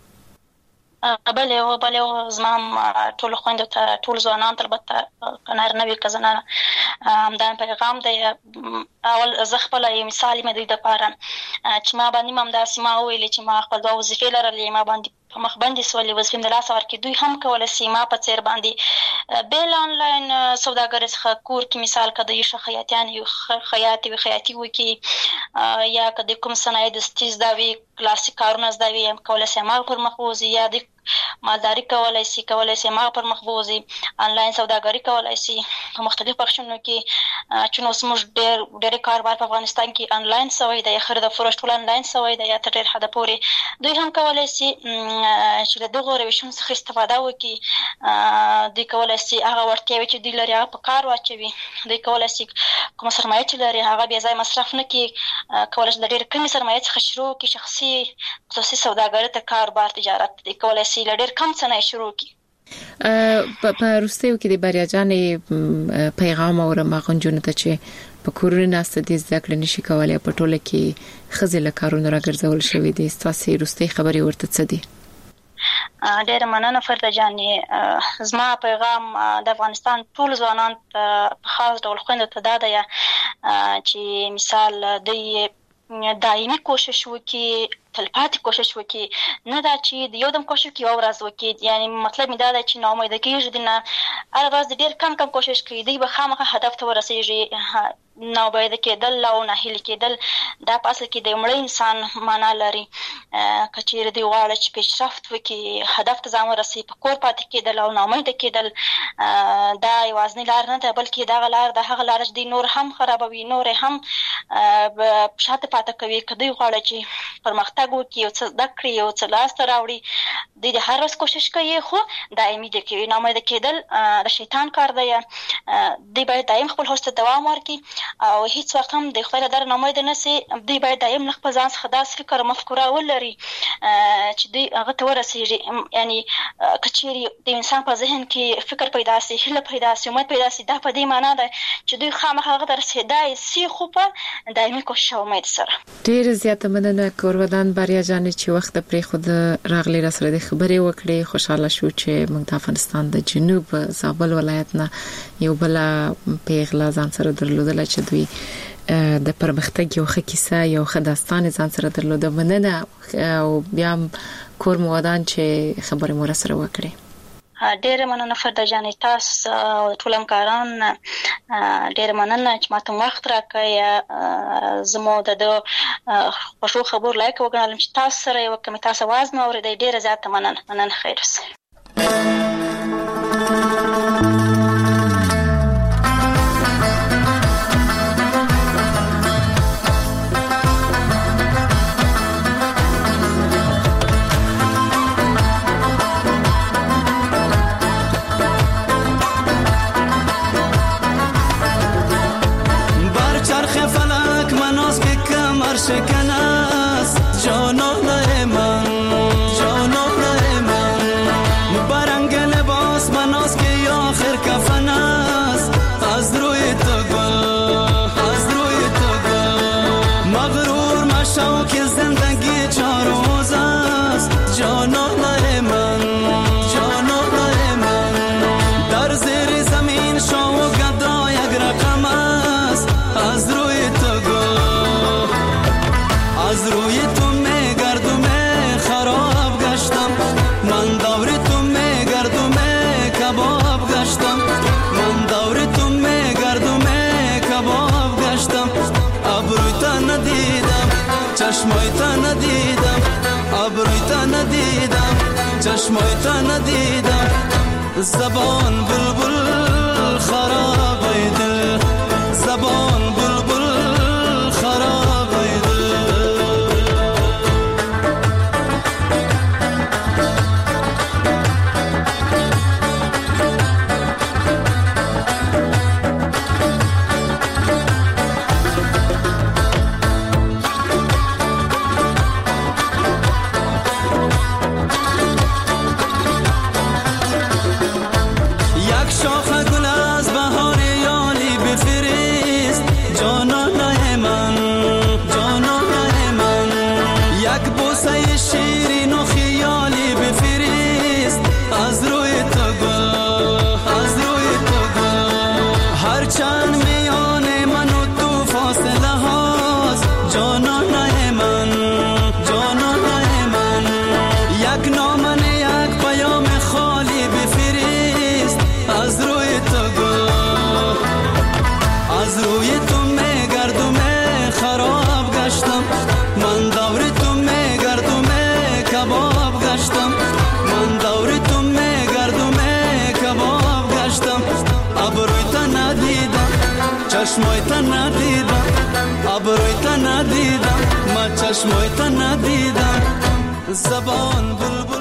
بله زما ټول خويندو ته ټول ځوانان البته کنار نه وي کزنانه دا پیغام دی اول زه خپل مثال مې د لپاره چې ما باندې مم دا سیمه ویلې چې ما خپل وظیفې لرلې ما باندې په مخ باندې سولې وظیفې د لاس ورکې دوی هم کولای شي ما په څیر باندې بیل انلاین سوداګر څخه کور کې مثال کده یو خیاطیان یو خیاطي وکي یا کده کوم صنایع د ستیز دا وی کلاسیک کارونه زده وي کولای شي ما پر مخوزي یا د مالداري کولای شي ما پر مخوزي انلاین سوداګري کولای شي په مختلفو بخشونو کې چې نو سمج ډېر کاروبار په افغانستان کې انلاین سوی دی خرید او فروش ټول انلاین سوی دی یا تر ډېر حد پورې دوی هم کولای شي چې دغه روشن څخه استفاده وکړي دوی کولای شي هغه ورته چې دوی لري هغه په کار واچوي دوی کولای شي کوم سرمایه چې لري هغه بیا ځای مصرف نه کوي کولای شي د ډېر کم سرمایه څخه شروع کړي شخصي خصوصي سوداګري ته کاروبار تجارت دوی کولای شي ډېر کم څه نه شروع کړي په روسیو کې د بریا جانې پیغام اورم غونډونه ته چې په کورونه ناست دي زده کړې نشي کولای په ټوله کې خزې له کارونو راګرځول شوې دي تاسو روسي خبري ورته څه دي ډېر مننه فرده جانې زما پیغام د افغانستان ټول ځوانان په خاص ډول خويندو ته دا دی چې مثال د دایمي کوشش وکړي تلپاتې کوشش وکړي نه دا چې د یو دم کوشش کوي او ورځ وکړي یعنی مطلب می دا دی چې نو امید کېږي نه هر ورځ ډېر کم کوشش کوي دی به خامخا هدف ته ورسېږي نو باید کېدل او نه هیل کېدل دا پاسه کې د مړ انسان معنا لري کچېره دی غواړي چې پیشرفت وکړي هدف ته ځان ورسېږي په کور پاتې کېدل او نه امید کېدل دا یوازې لار نه ده بلکې دا غلار د هغه لار چې نور هم خرابوي نور هم شاته پاتې کوي کدی غواړي چې پرمختګ وکړي او څه دکړي او څه لاس ته راوړي د هر ورځ کوشش کوي خو دایمي دي کوي نه امید کېدل د شیطان کار دی دی باید دایم خپل هوسته دوام ورکړي او هیڅ وخت هم د خپل در نه امید نه سي دی باید دایم نه خپل ځان څخه داس فکر مفکوره ولري چې دی هغه ته ورسېږي یعنی کچېری د انسان په ذهن کې فکر پیدا سي هله پیدا سي امید پیدا سي دا په دې معنی ده چې دوی خامخا هغه درسېدای سي خو په دایمي کوشش او امید سره ډېر زیاته مننه کورودان بریا جانې چې وخت پرې خود راغلي را سره د خبرې وکړې خوشاله شو چې موږ د افغانستان د جنوب زابل ولایت نه یو بل پیغله ځان سره درلودل چې دوی د پرمختګ یو ښه کیسه یو ښه داستان ځان سره درلوده مننه او بیا کور مودان چې خبرې مو سره وکړې ډېر مننه فرده جانې تاسو ټول همکاران ډېر مننه چې ماته وخت راکړی زمو د خوشو خبر لایک وګڼم چې تاسو سره یو کمی تاسو आवाज مو اورېدای ډېر زیاته مننه خیر اوسئ شکنست جانانه من چشمایت ندیدم زبان بلبل خراب دل زبان بلبل خراب دل چشمایت ندیدم ابرویت ندیدم ما چشمایت ندیدم زبان بلبل